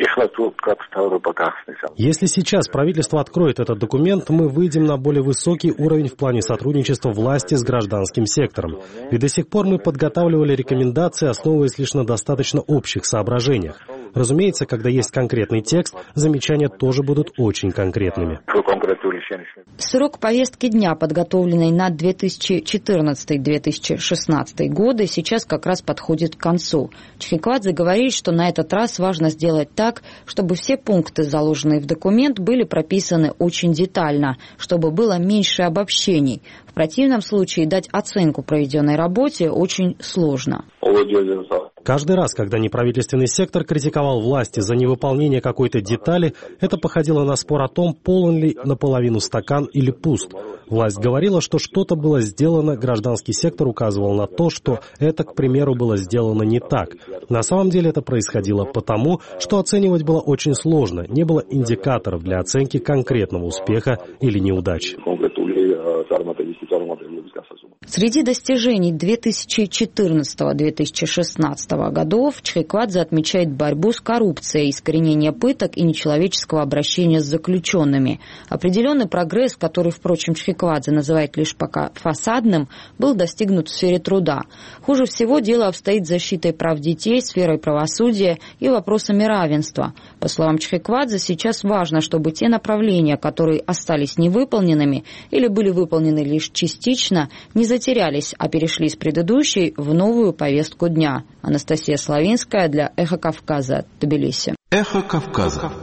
Если сейчас правительство откроет этот документ, мы выйдем на более высокий уровень в плане сотрудничества власти с гражданским сектором. Ведь до сих пор мы подготавливали рекомендации, основываясь лишь на достаточно общих соображениях. Разумеется, когда есть конкретный текст, замечания тоже будут очень конкретными. Срок повестки дня, подготовленный на две тысячи четырнадцатый — две тысячи шестнадцатый годы, сейчас как раз подходит к концу. Чхиквадзе говорит, что на этот раз важно сделать так, чтобы все пункты, заложенные в документ, были прописаны очень детально, чтобы было меньше обобщений. В противном случае дать оценку проведенной работе очень сложно. Каждый раз, когда неправительственный сектор критиковал власти за невыполнение какой-то детали, это походило на спор о том, полон ли наполовину стакан или пуст. Власть говорила, что что-то было сделано, гражданский сектор указывал на то, что это, к примеру, было сделано не так. На самом деле это происходило потому, что оценивать было очень сложно, не было индикаторов для оценки конкретного успеха или неудачи. Среди достижений две тысячи четырнадцатого — две тысячи шестнадцатого годов Чхиквадзе отмечает борьбу с коррупцией, искоренение пыток и нечеловеческого обращения с заключенными. Определенный прогресс, который, впрочем, Чхиквадзе называет лишь пока фасадным, был достигнут в сфере труда. Хуже всего дело обстоит с защитой прав детей, сферой правосудия и вопросами равенства. По словам Чхиквадзе, сейчас важно, чтобы те направления, которые остались невыполненными или были выполнены лишь частично, не затерялись, а перешли с предыдущей в новую повестку дня. Анастасия Славинская для «Эхо Кавказа», Тбилиси. «Эхо Кавказа».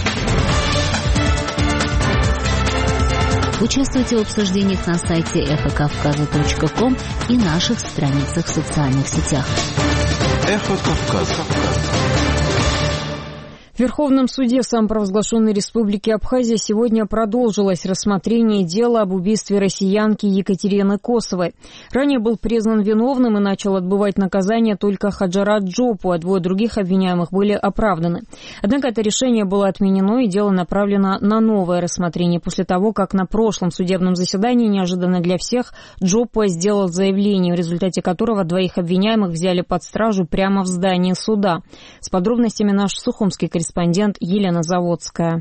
Участвуйте в обсуждениях на сайте эхо кавказа точка ком и наших страницах в социальных сетях. «Эхо Кавказа». В Верховном суде самопровозглашенной Республики Абхазия сегодня продолжилось рассмотрение дела об убийстве россиянки Екатерины Косовой. Ранее был признан виновным и начал отбывать наказание только Хаджарат Джопу, а двое других обвиняемых были оправданы. Однако это решение было отменено, и дело направлено на новое рассмотрение после того, как на прошлом судебном заседании неожиданно для всех Джопу сделал заявление, в результате которого двоих обвиняемых взяли под стражу прямо в здании суда. С подробностями наш сухумский корреспондент Елена Заводская.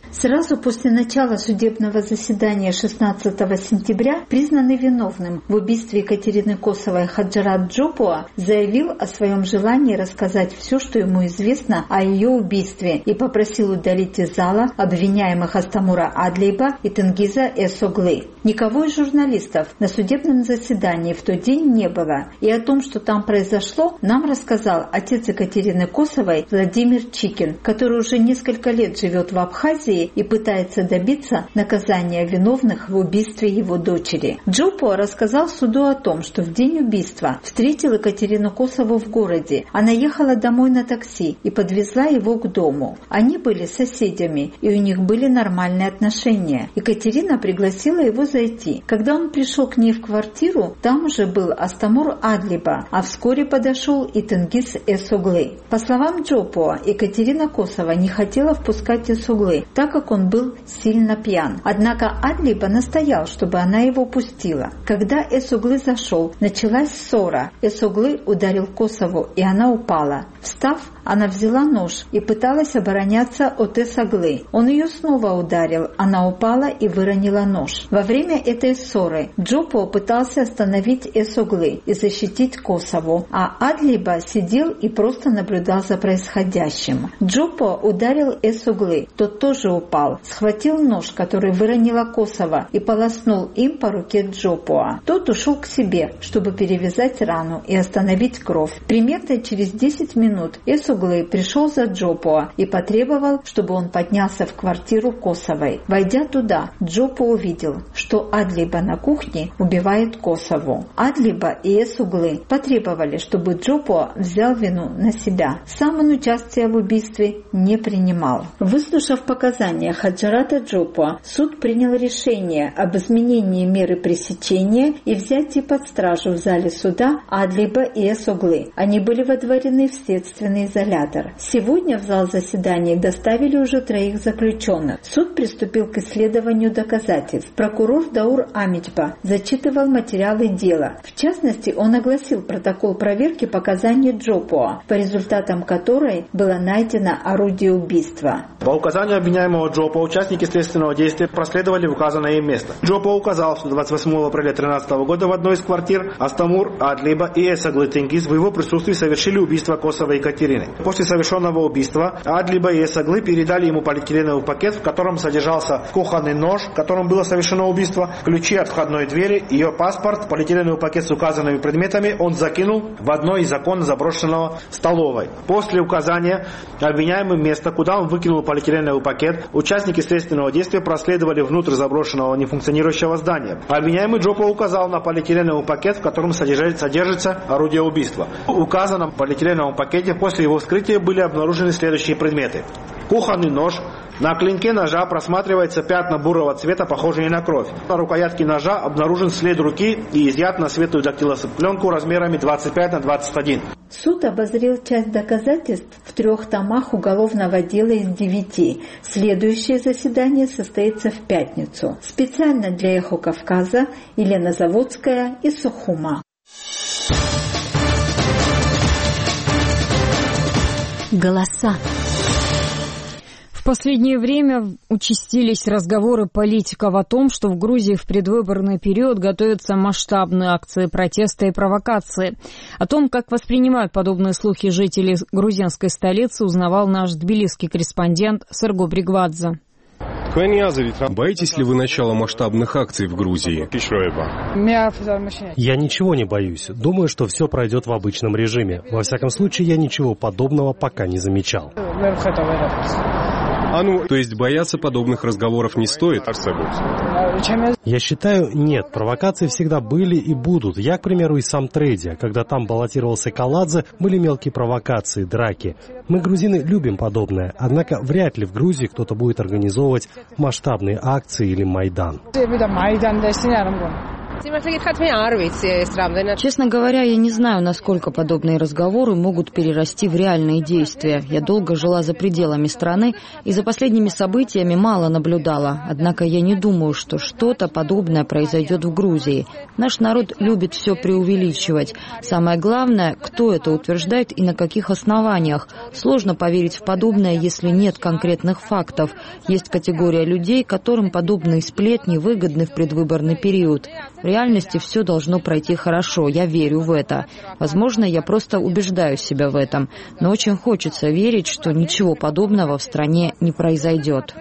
сразу после начала судебного заседания шестнадцатого сентября признанный виновным в убийстве Екатерины Косовой Хаджарат Джопуа заявил о своем желании рассказать все, что ему известно о ее убийстве, и попросил удалить из зала обвиняемых Астамура Адлиба и Тенгиза Эсоглы. Никого из журналистов на судебном заседании в тот день не было, и о том, что там произошло, нам рассказал отец Екатерины Косовой Владимир Чикин, который уже несколько лет живет в Абхазии и пытается добиться наказания виновных в убийстве его дочери. Джопуа рассказал суду о том, что в день убийства встретил Екатерину Косову в городе. Она ехала домой на такси и подвезла его к дому. Они были соседями, и у них были нормальные отношения. Екатерина пригласила его зайти. Когда он пришел к ней в квартиру, там уже был Астамур Адлиба, а вскоре подошел и Тенгиз Эсоглы. По словам Джопуа, Екатерина Косова не хотела впускать Эсоглы, так как он был сильно пьян. Однако Адлиба настоял, чтобы она его пустила. Когда Эсоглы зашел, началась ссора. Эсоглы ударил Косову, и она упала. Встав, она взяла нож и пыталась обороняться от Эсоглы. Он ее снова ударил, она упала и выронила нож. Во время этой ссоры Джопуа пытался остановить Эсоглы и защитить Косову, а Адлиба сидел и просто наблюдал за происходящим. Джопуа ударил Эсоглы, тот тоже упал, схватил нож, который выронила Косова, и полоснул им по руке Джопуа. Тот ушел к себе, чтобы перевязать рану и остановить кровь. Примерно через десять минут Эсоглы пришел за Джопуа и потребовал, чтобы он поднялся в квартиру Косовой. Войдя туда, Джопуа увидел, что Адлиба на кухне убивает Косову. Адлиба и Эсоглы потребовали, чтобы Джопуа взял вину на себя. Сам он участие в убийстве не принимал. Выслушав показания Хаджарата Джопуа, суд принял решение об изменении меры пресечения и взятии под стражу в зале суда Адлиба и Эсоглы. Они были водворены в следственный изолятор. Сегодня в зал заседаний доставили уже троих заключенных. Суд приступил к исследованию доказательств. Прокурор Даур Амичба зачитывал материалы дела. В частности, он огласил протокол проверки показаний Джопуа, по результатам которой было найдено орудие убийства. По указанию обвиняемого Джопуа участники следственного действия проследовали в указанное им место. Джопуа указал, что двадцать восьмого апреля две тысячи тринадцатого года в одной из квартир Астамур Адлиба и Эсоглы Тенгиз в его присутствии совершили убийство Косовой Екатерины. После совершенного убийства Адлиба и Эсоглы передали ему полиэтиленовый пакет, в котором содержался кухонный нож, которым было совершено убийство, ключи от входной двери, ее паспорт, полиэтиленовый пакет с указанными предметами он закинул в одно из окон заброшенного столовой. После указания обвиняемым места, куда он выкинул полиэтиленовый пакет, участники следственного действия проследовали внутрь заброшенного нефункционирующего здания. Обвиняемый Джопуа указал на полиэтиленовый пакет, в котором содержится орудие убийства. В указанном полиэтиленовом пакете после его вскрытия были обнаружены следующие предметы. Кухонный нож. На клинке ножа просматривается пятна бурого цвета, похожие на кровь. На рукоятке ножа обнаружен след руки и изъят на светлую дактилопленку размерами двадцать пять на двадцать один. Суд обозрел часть доказательств в трех томах уголовного дела из девяти. Следующее заседание состоится в пятницу. Специально для «Эхо Кавказа» Елена Заводская из Сухума. Голоса. В последнее время участились разговоры политиков о том, что в Грузии в предвыборный период готовятся масштабные акции протеста и провокации. О том, как воспринимают подобные слухи жители грузинской столицы, узнавал наш тбилисский корреспондент Серго Бригвадзе. Боитесь ли вы начала масштабных акций в Грузии? Я ничего не боюсь. Думаю, что все пройдет в обычном режиме. Во всяком случае, я ничего подобного пока не замечал. А ну, то есть бояться подобных разговоров не стоит? Я считаю, нет. Провокации всегда были и будут. Я, к примеру, из Самтрейдия. Когда там баллотировался Каладзе, были мелкие провокации, драки. Мы, грузины, любим подобное. Однако вряд ли в Грузии кто-то будет организовывать масштабные акции или Майдан. Честно говоря, я не знаю, насколько подобные разговоры могут перерасти в реальные действия. Я долго жила за пределами страны и за последними событиями мало наблюдала. Однако я не думаю, что что-то подобное произойдет в Грузии. Наш народ любит все преувеличивать. Самое главное, кто это утверждает и на каких основаниях. Сложно поверить в подобное, если нет конкретных фактов. Есть категория людей, которым подобные сплетни выгодны в предвыборный период. В реальности все должно пройти хорошо, я верю в это. Возможно, я просто убеждаю себя в этом, но очень хочется верить, что ничего подобного в стране не произойдет.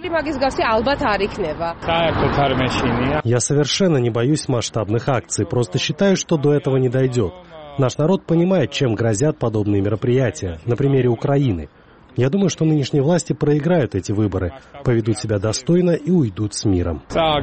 Я совершенно не боюсь масштабных акций, просто считаю, что до этого не дойдет. Наш народ понимает, чем грозят подобные мероприятия, на примере Украины. Я думаю, что нынешние власти проиграют эти выборы, поведут себя достойно и уйдут с миром.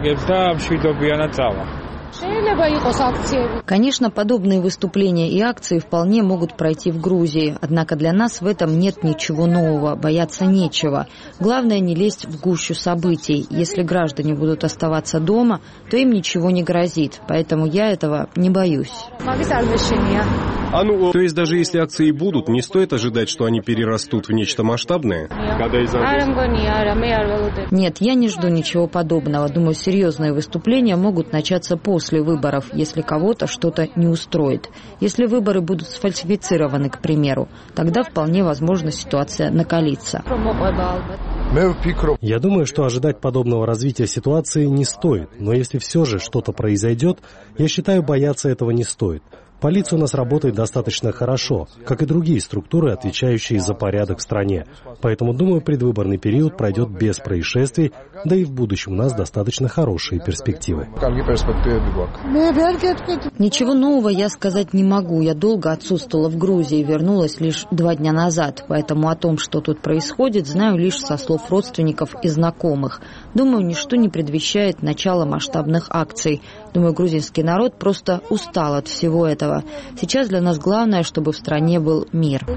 Конечно, подобные выступления и акции вполне могут пройти в Грузии, однако для нас в этом нет ничего нового, бояться нечего. Главное не лезть в гущу событий. Если граждане будут оставаться дома, то им ничего не грозит, поэтому я этого не боюсь. То есть даже если акции будут, не стоит ожидать, что они перерастут в нечто масштабное? Нет, я не жду ничего подобного. Думаю, серьезные выступления могут начаться после выборов, если кого-то что-то не устроит. Если выборы будут сфальсифицированы, к примеру, тогда вполне возможно ситуация накалится. Я думаю, что ожидать подобного развития ситуации не стоит, но если все же что-то произойдет, я считаю, бояться этого не стоит. Полиция у нас работает достаточно хорошо, как и другие структуры, отвечающие за порядок в стране. Поэтому, думаю, предвыборный период пройдет без происшествий, да и в будущем у нас достаточно хорошие перспективы. Ничего нового я сказать не могу. Я долго отсутствовала в Грузии, вернулась лишь два дня назад. Поэтому о том, что тут происходит, знаю лишь со слов родственников и знакомых. Думаю, ничто не предвещает начала масштабных акций. Думаю, грузинский народ просто устал от всего этого. Сейчас для нас главное, чтобы в стране был мир.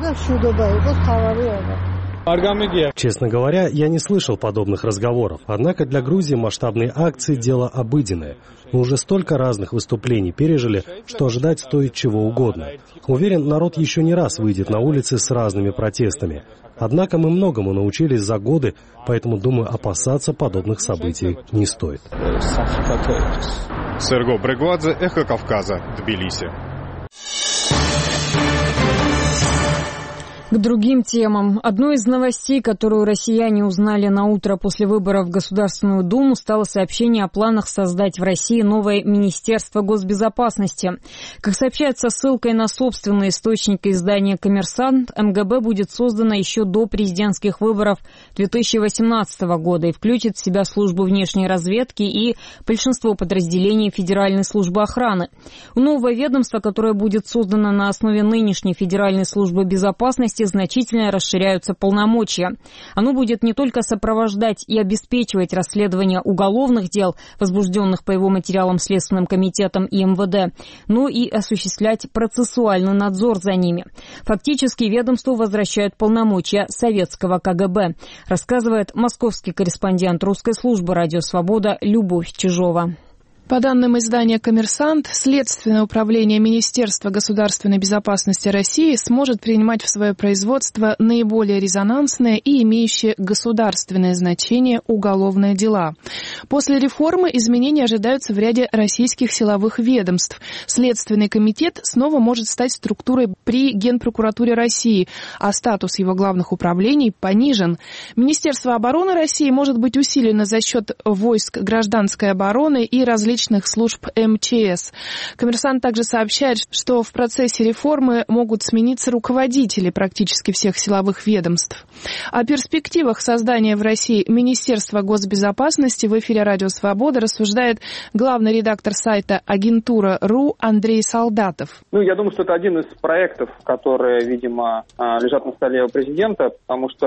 Честно говоря, я не слышал подобных разговоров. Однако для Грузии масштабные акции – дело обыденное. Мы уже столько разных выступлений пережили, что ожидать стоит чего угодно. Уверен, народ еще не раз выйдет на улицы с разными протестами. Однако мы многому научились за годы, поэтому, думаю, опасаться подобных событий не стоит. Серго Брегвадзе, Эхо Кавказа, Тбилиси. К другим темам. Одной из новостей, которую россияне узнали на утро после выборов в Государственную Думу, стало сообщение о планах создать в России новое Министерство госбезопасности. Как сообщают со ссылкой на собственные источники издания «Коммерсант», эм гэ бэ будет создано еще до президентских выборов две тысячи восемнадцатого года и включит в себя службу внешней разведки и большинство подразделений Федеральной службы охраны. У нового ведомства, которое будет создано на основе нынешней Федеральной службы безопасности, значительно расширяются полномочия. Оно будет не только сопровождать и обеспечивать расследование уголовных дел, возбужденных по его материалам Следственным комитетом и эм вэ дэ, но и осуществлять процессуальный надзор за ними. Фактически ведомству возвращают полномочия советского ка гэ бэ, рассказывает московский корреспондент русской службы «Радио Свобода» Любовь Чижова. По данным издания «Коммерсант», Следственное управление Министерства государственной безопасности России сможет принимать в свое производство наиболее резонансные и имеющие государственное значение уголовные дела. После реформы изменения ожидаются в ряде российских силовых ведомств. Следственный комитет снова может стать структурой при Генпрокуратуре России, а статус его главных управлений понижен. Министерство обороны России может быть усилено за счет войск гражданской обороны и различных служб эм че эс. «Коммерсант» также сообщает, что в процессе реформы могут смениться руководители практически всех силовых ведомств. О перспективах создания в России Министерства госбезопасности в эфире «Радио Свобода» рассуждает главный редактор сайта агентура точка ру Андрей Солдатов. Ну, я думаю, что это один из проектов, которые, видимо, лежат на столе у президента, потому что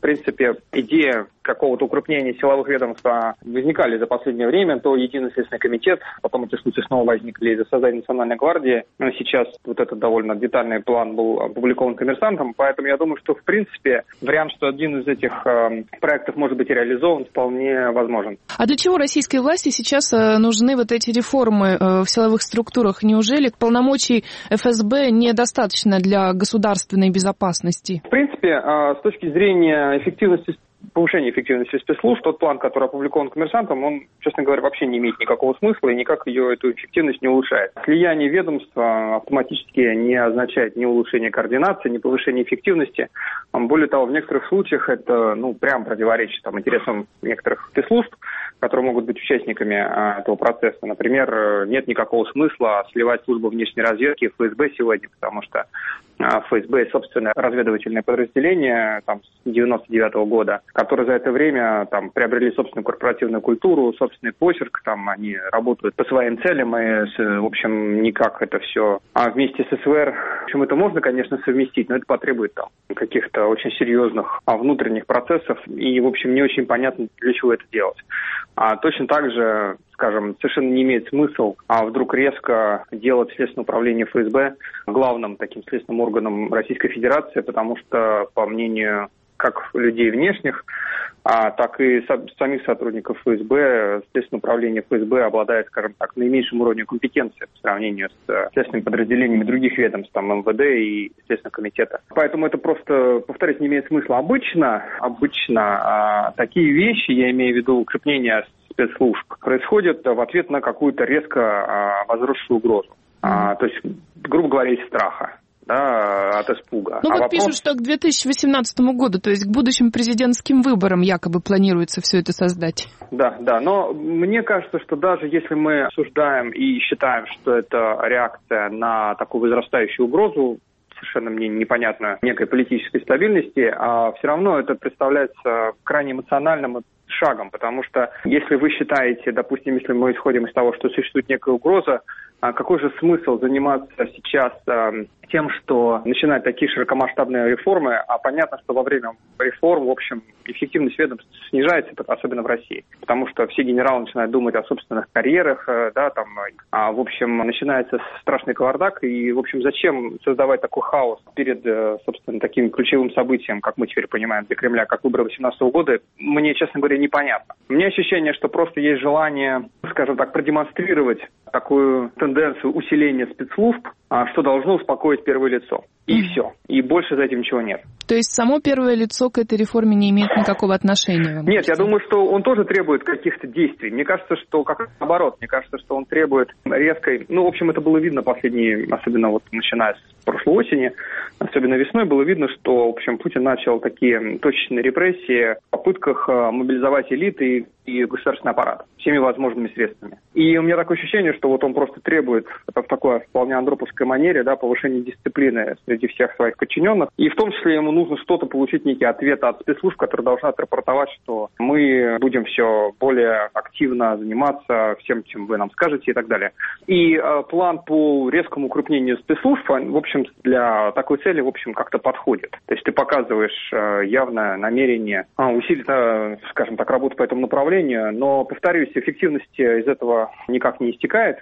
принципе, идея какого-то укрупнения силовых ведомств возникали за последнее время, то Единый следственный комитет, потом эти случаи снова возникли из-за создания Национальной гвардии. Но сейчас вот этот довольно детальный план был опубликован «Коммерсантом», поэтому я думаю, что, в принципе, вариант, что один из этих э, проектов может быть реализован, вполне возможен. А для чего российской власти сейчас э, нужны вот эти реформы э, в силовых структурах? Неужели полномочий эф эс бэ недостаточно для государственной безопасности? В принципе, э, с точки зрения эффективности повышение эффективности спецслужб, тот план, который опубликован «Коммерсантом», он, честно говоря, вообще не имеет никакого смысла и никак ее, эту эффективность не улучшает. Слияние ведомства автоматически не означает ни улучшение координации, ни повышение эффективности. Более того, в некоторых случаях это, ну, прям противоречит там, интересам некоторых спецслужб, которые могут быть участниками а, этого процесса. Например, нет никакого смысла сливать службу внешней разведки в эф эс бэ сегодня, потому что а, эф эс бэ собственное разведывательное подразделение там, с девяносто девятого года, которые за это время там, приобрели собственную корпоративную культуру, собственный почерк, там они работают по своим целям, и, в общем, никак это все. А вместе с эс вэ эр, в общем, это можно, конечно, совместить, но это потребует там каких-то очень серьезных а, внутренних процессов, и, в общем, не очень понятно, для чего это делать. А точно так же, скажем, совершенно не имеет смысл а вдруг резко делать Следственное управление эф эс бэ главным таким следственным органом Российской Федерации, потому что, по мнению как людей внешних, а, так и со, самих сотрудников эф эс бэ, Следственное управление эф эс бэ обладает, скажем так, наименьшим уровнем компетенции по сравнению с следственными подразделениями других ведомств, там эм вэ дэ и Следственного комитета. Поэтому это просто, повторюсь, не имеет смысла. Обычно, обычно а, такие вещи, я имею в виду укрепление спецслужб, происходят в ответ на какую-то резко а, возросшую угрозу. А, то есть, грубо говоря, из страха. Да, от испуга. Ну а вот вопрос... пишут, что к две тысячи восемнадцатому году, то есть к будущим президентским выборам якобы планируется все это создать. Да, да, но мне кажется, что даже если мы осуждаем и считаем, что это реакция на такую возрастающую угрозу, совершенно мне непонятно, некой политической стабильности, а все равно это представляется крайне эмоциональным шагом, потому что если вы считаете, допустим, если мы исходим из того, что существует некая угроза, а какой же смысл заниматься сейчас э, тем, что начинать такие широкомасштабные реформы, а понятно, что во время реформ, в общем, эффективность ведомств снижается, особенно в России, потому что все генералы начинают думать о собственных карьерах, э, да, там, а, в общем, начинается страшный кавардак, и, в общем, зачем создавать такой хаос перед, э, собственно, таким ключевым событием, как мы теперь понимаем, для Кремля, как выборы две тысячи восемнадцатого года, мне, честно говоря, непонятно. У меня ощущение, что просто есть желание, скажем так, продемонстрировать такую тенденцию усиления спецслужб, что должно успокоить первое лицо. И все. И больше за этим ничего нет. То есть само первое лицо к этой реформе не имеет никакого отношения? Нет, я думаю, что он тоже требует каких-то действий. Мне кажется, что как наоборот. Мне кажется, что он требует резкой... Ну, в общем, это было видно последние, особенно вот начиная с прошлой осени, особенно весной, было видно, что, в общем, Путин начал такие точечные репрессии в попытках мобилизовать элиты и государственный аппарат всеми возможными средствами. И у меня такое ощущение, что вот он просто требует в такой вполне андроповской манере, да, повышения дисциплины среди всех своих подчиненных. И в том числе ему нужно что-то получить, некий ответ от спецслужб, которые должны отрапортовать, что мы будем все более активно заниматься всем, чем вы нам скажете и так далее. И э, план по резкому укрупнению спецслужб, в общем, для такой цели, в общем, как-то подходит. То есть ты показываешь э, явное намерение э, усилить, э, скажем так, работу по этому направлению, но, повторюсь, эффективность из этого никак не истекает,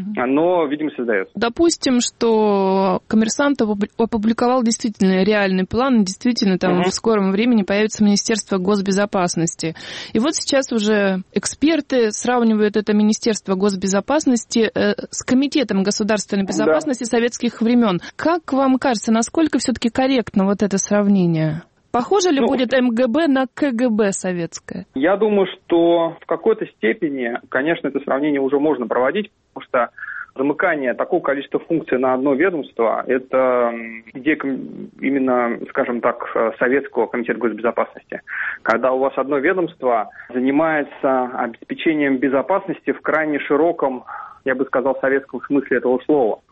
но, видимо, создается. Допустим, что «Коммерсант» опубликовал действительно реальный план, действительно там uh-huh. в скором времени появится Министерство госбезопасности. И вот сейчас уже эксперты сравнивают это Министерство госбезопасности э, с Комитетом государственной безопасности да. советских времен. Как вам кажется, насколько все-таки корректно вот это сравнение? Похоже ли ну, будет эм гэ бэ на ка гэ бэ советское? Я думаю, что в какой-то степени, конечно, это сравнение уже можно проводить, потому что замыкание такого количества функций на одно ведомство – это идея именно, скажем так, Советского комитета госбезопасности. Когда у вас одно ведомство занимается обеспечением безопасности в крайне широком, я бы сказал, советском смысле этого слова.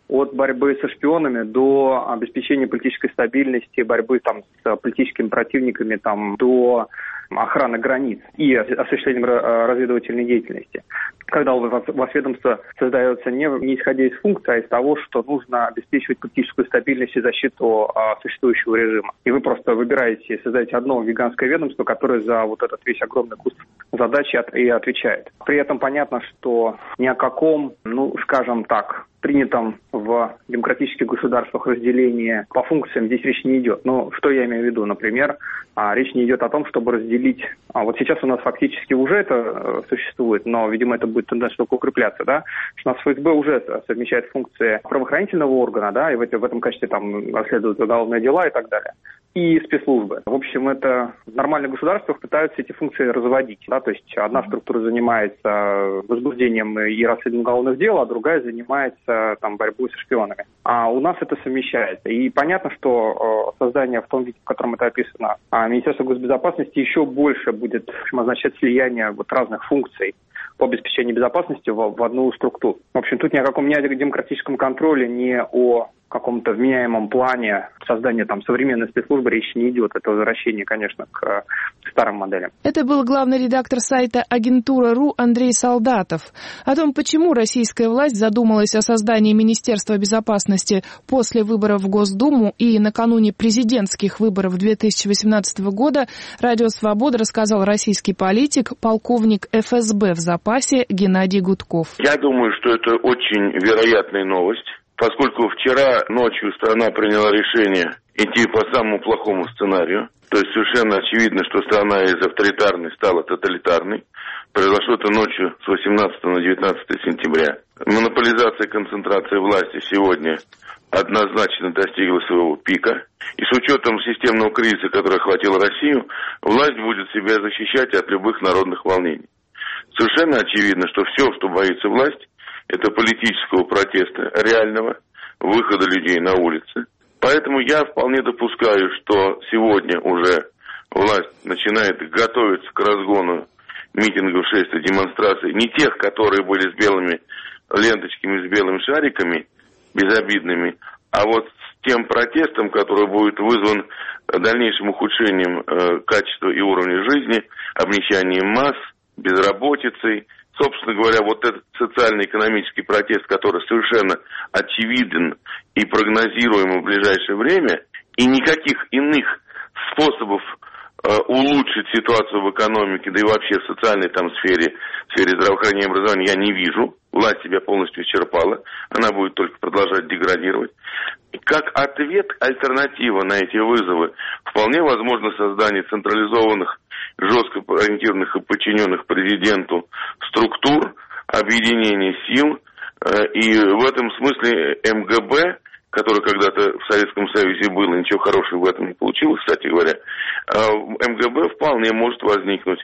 от борьбы со шпионами до обеспечения политической стабильности, борьбы там с политическими противниками, там, до охраны границ и осуществлением разведывательной деятельности. Когда у вас ведомство создается не, не исходя из функции, а из того, что нужно обеспечивать политическую стабильность и защиту а, существующего режима. И вы просто выбираете, создаете одно гигантское ведомство, которое за вот этот весь огромный куст задач и отвечает. При этом понятно, что ни о каком, ну, скажем так, принятом в демократических государствах разделении по функциям здесь речь не идет. Но что я имею в виду? Например, речь не идет о том, чтобы разделить... А вот сейчас у нас фактически уже это существует, но, видимо, это будет тенденция только укрепляться, да? Что у нас ФСБ уже совмещает функции правоохранительного органа, да, и в этом, в этом качестве там расследуют уголовные дела и так далее. И спецслужбы. В общем, это в нормальных государствах пытаются эти функции разводить. Да? То есть одна структура занимается возбуждением и расследованием уголовных дел, а другая занимается там, борьбой со шпионами. А у нас это совмещается. И понятно, что э, создание в том виде, в котором это описано, э, Министерства госбезопасности еще больше будет, в общем, означать слияние вот, разных функций по обеспечению безопасности в, в одну структуру. В общем, тут ни о каком ни о демократическом контроле, ни о каком-то вменяемом плане создания там современной спецслужбы речи не идет. Это возвращение, конечно, к старым моделям. Это был главный редактор сайта Агентура.ру Андрей Солдатов. О том, почему российская власть задумалась о создании Министерства безопасности после выборов в Госдуму и накануне президентских выборов две тысячи восемнадцатого года, Радио Свобода рассказал российский политик, полковник эф эс бэ в запасе Геннадий Гудков. Я думаю, что это очень вероятная новость. Поскольку вчера ночью страна приняла решение идти по самому плохому сценарию, то есть совершенно очевидно, что страна из авторитарной стала тоталитарной, произошло это ночью с восемнадцатого на девятнадцатое сентября. Монополизация, концентрация власти сегодня однозначно достигла своего пика, и с учетом системного кризиса, который охватил Россию, власть будет себя защищать от любых народных волнений. Совершенно очевидно, что все, что боится власть, это политического протеста, реального выхода людей на улицы. Поэтому я вполне допускаю, что сегодня уже власть начинает готовиться к разгону митингов, шествий, демонстраций. Не тех, которые были с белыми ленточками, с белыми шариками, безобидными, а вот с тем протестом, который будет вызван дальнейшим ухудшением э, качества и уровня жизни, обнищанием масс, безработицей. Собственно говоря, вот этот социально-экономический протест, который совершенно очевиден и прогнозируем в ближайшее время, и никаких иных способов э, улучшить ситуацию в экономике, да и вообще в социальной там сфере, в сфере здравоохранения и образования я не вижу. Власть себя полностью исчерпала, она будет только продолжать деградировать. И как ответ, альтернатива на эти вызовы, вполне возможно создание централизованных, жестко ориентированных и подчиненных президенту структур, объединение сил. И в этом смысле эм гэ бэ, который когда-то в Советском Союзе был, и ничего хорошего в этом не получилось, кстати говоря, эм гэ бэ вполне может возникнуть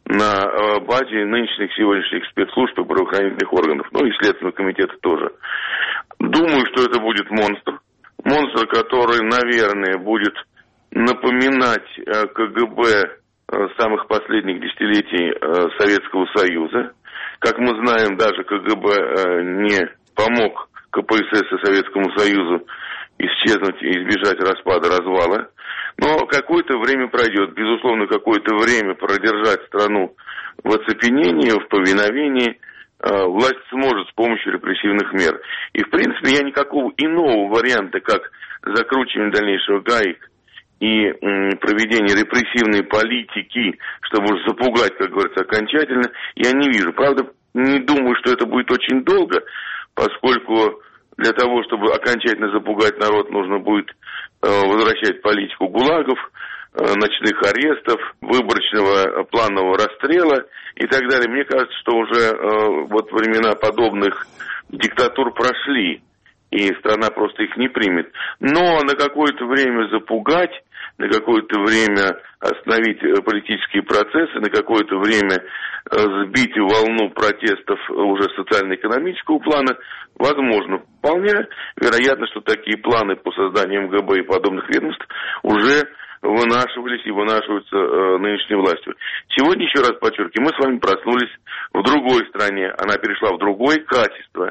на базе нынешних сегодняшних спецслужб и правоохранительных органов, ну и Следственного комитета тоже. Думаю, что это будет монстр. Монстр, который, наверное, будет напоминать ка гэ бэ самых последних десятилетий Советского Союза. Как мы знаем, даже ка гэ бэ не помог ка пэ эс эс и Советскому Союзу исчезнуть и избежать распада, развала. Но какое-то время пройдет. Безусловно, какое-то время продержать страну в оцепенении, в повиновении власть сможет с помощью репрессивных мер. И, в принципе, я никакого иного варианта, как закручивание дальнейшего гаек и м, проведение репрессивной политики, чтобы уже запугать, как говорится, окончательно, я не вижу. Правда, не думаю, что это будет очень долго, поскольку для того, чтобы окончательно запугать народ, нужно будет э, возвращать политику ГУЛАГов, э, ночных арестов, выборочного планового расстрела и так далее. Мне кажется, что уже э, вот времена подобных диктатур прошли, и страна просто их не примет. Но на какое-то время запугать, на какое-то время остановить политические процессы, на какое-то время сбить волну протестов уже социально-экономического плана, возможно. Вполне вероятно, что такие планы по созданию эм гэ бэ и подобных ведомств уже вынашивались и вынашиваются э, нынешней властью. Сегодня, еще раз подчеркиваю, мы с вами проснулись в другой стране. Она перешла в другое качество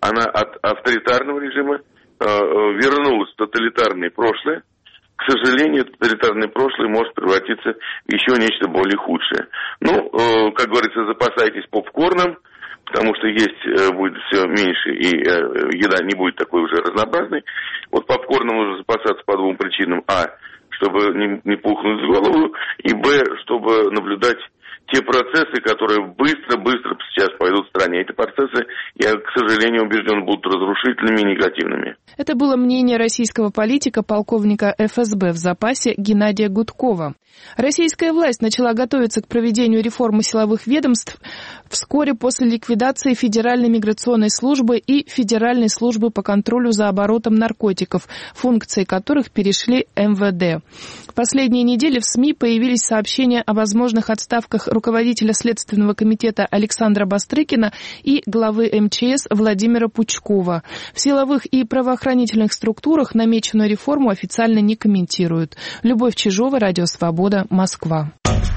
Она от авторитарного режима э, вернулась в тоталитарное прошлое. К сожалению, тоталитарное прошлое может превратиться в еще нечто более худшее. Ну, э, как говорится, запасайтесь попкорном, потому что есть э, будет все меньше, и э, еда не будет такой уже разнообразной. Вот попкорном нужно запасаться по двум причинам. А, чтобы не, не пухнуть с голову, и Б, чтобы наблюдать те процессы, которые быстро-быстро сейчас пойдут в стране. Эти процессы, я, к сожалению, убежден, будут разрушительными и негативными. Это было мнение российского политика, полковника эф эс бэ в запасе Геннадия Гудкова. Российская власть начала готовиться к проведению реформы силовых ведомств вскоре после ликвидации Федеральной миграционной службы и Федеральной службы по контролю за оборотом наркотиков, функции которых перешли эм вэ дэ. В последние недели в СМИ появились сообщения о возможных отставках руководителя Следственного комитета Александра Бастрыкина и главы эм че эс Владимира Пучкова. В силовых и правоохранительных структурах намеченную реформу официально не комментируют. Любовь Чижова, Радио Свобода, Москва.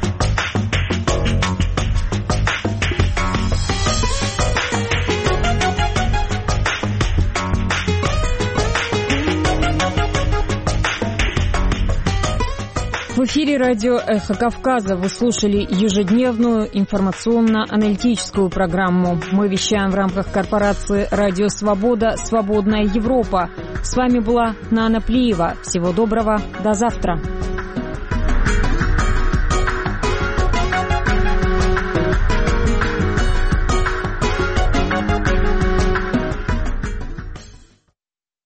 В эфире радио «Эхо Кавказа» вы слушали ежедневную информационно-аналитическую программу. Мы вещаем в рамках корпорации «Радио Свобода. Свободная Европа». С вами была Нана Плиева. Всего доброго. До завтра.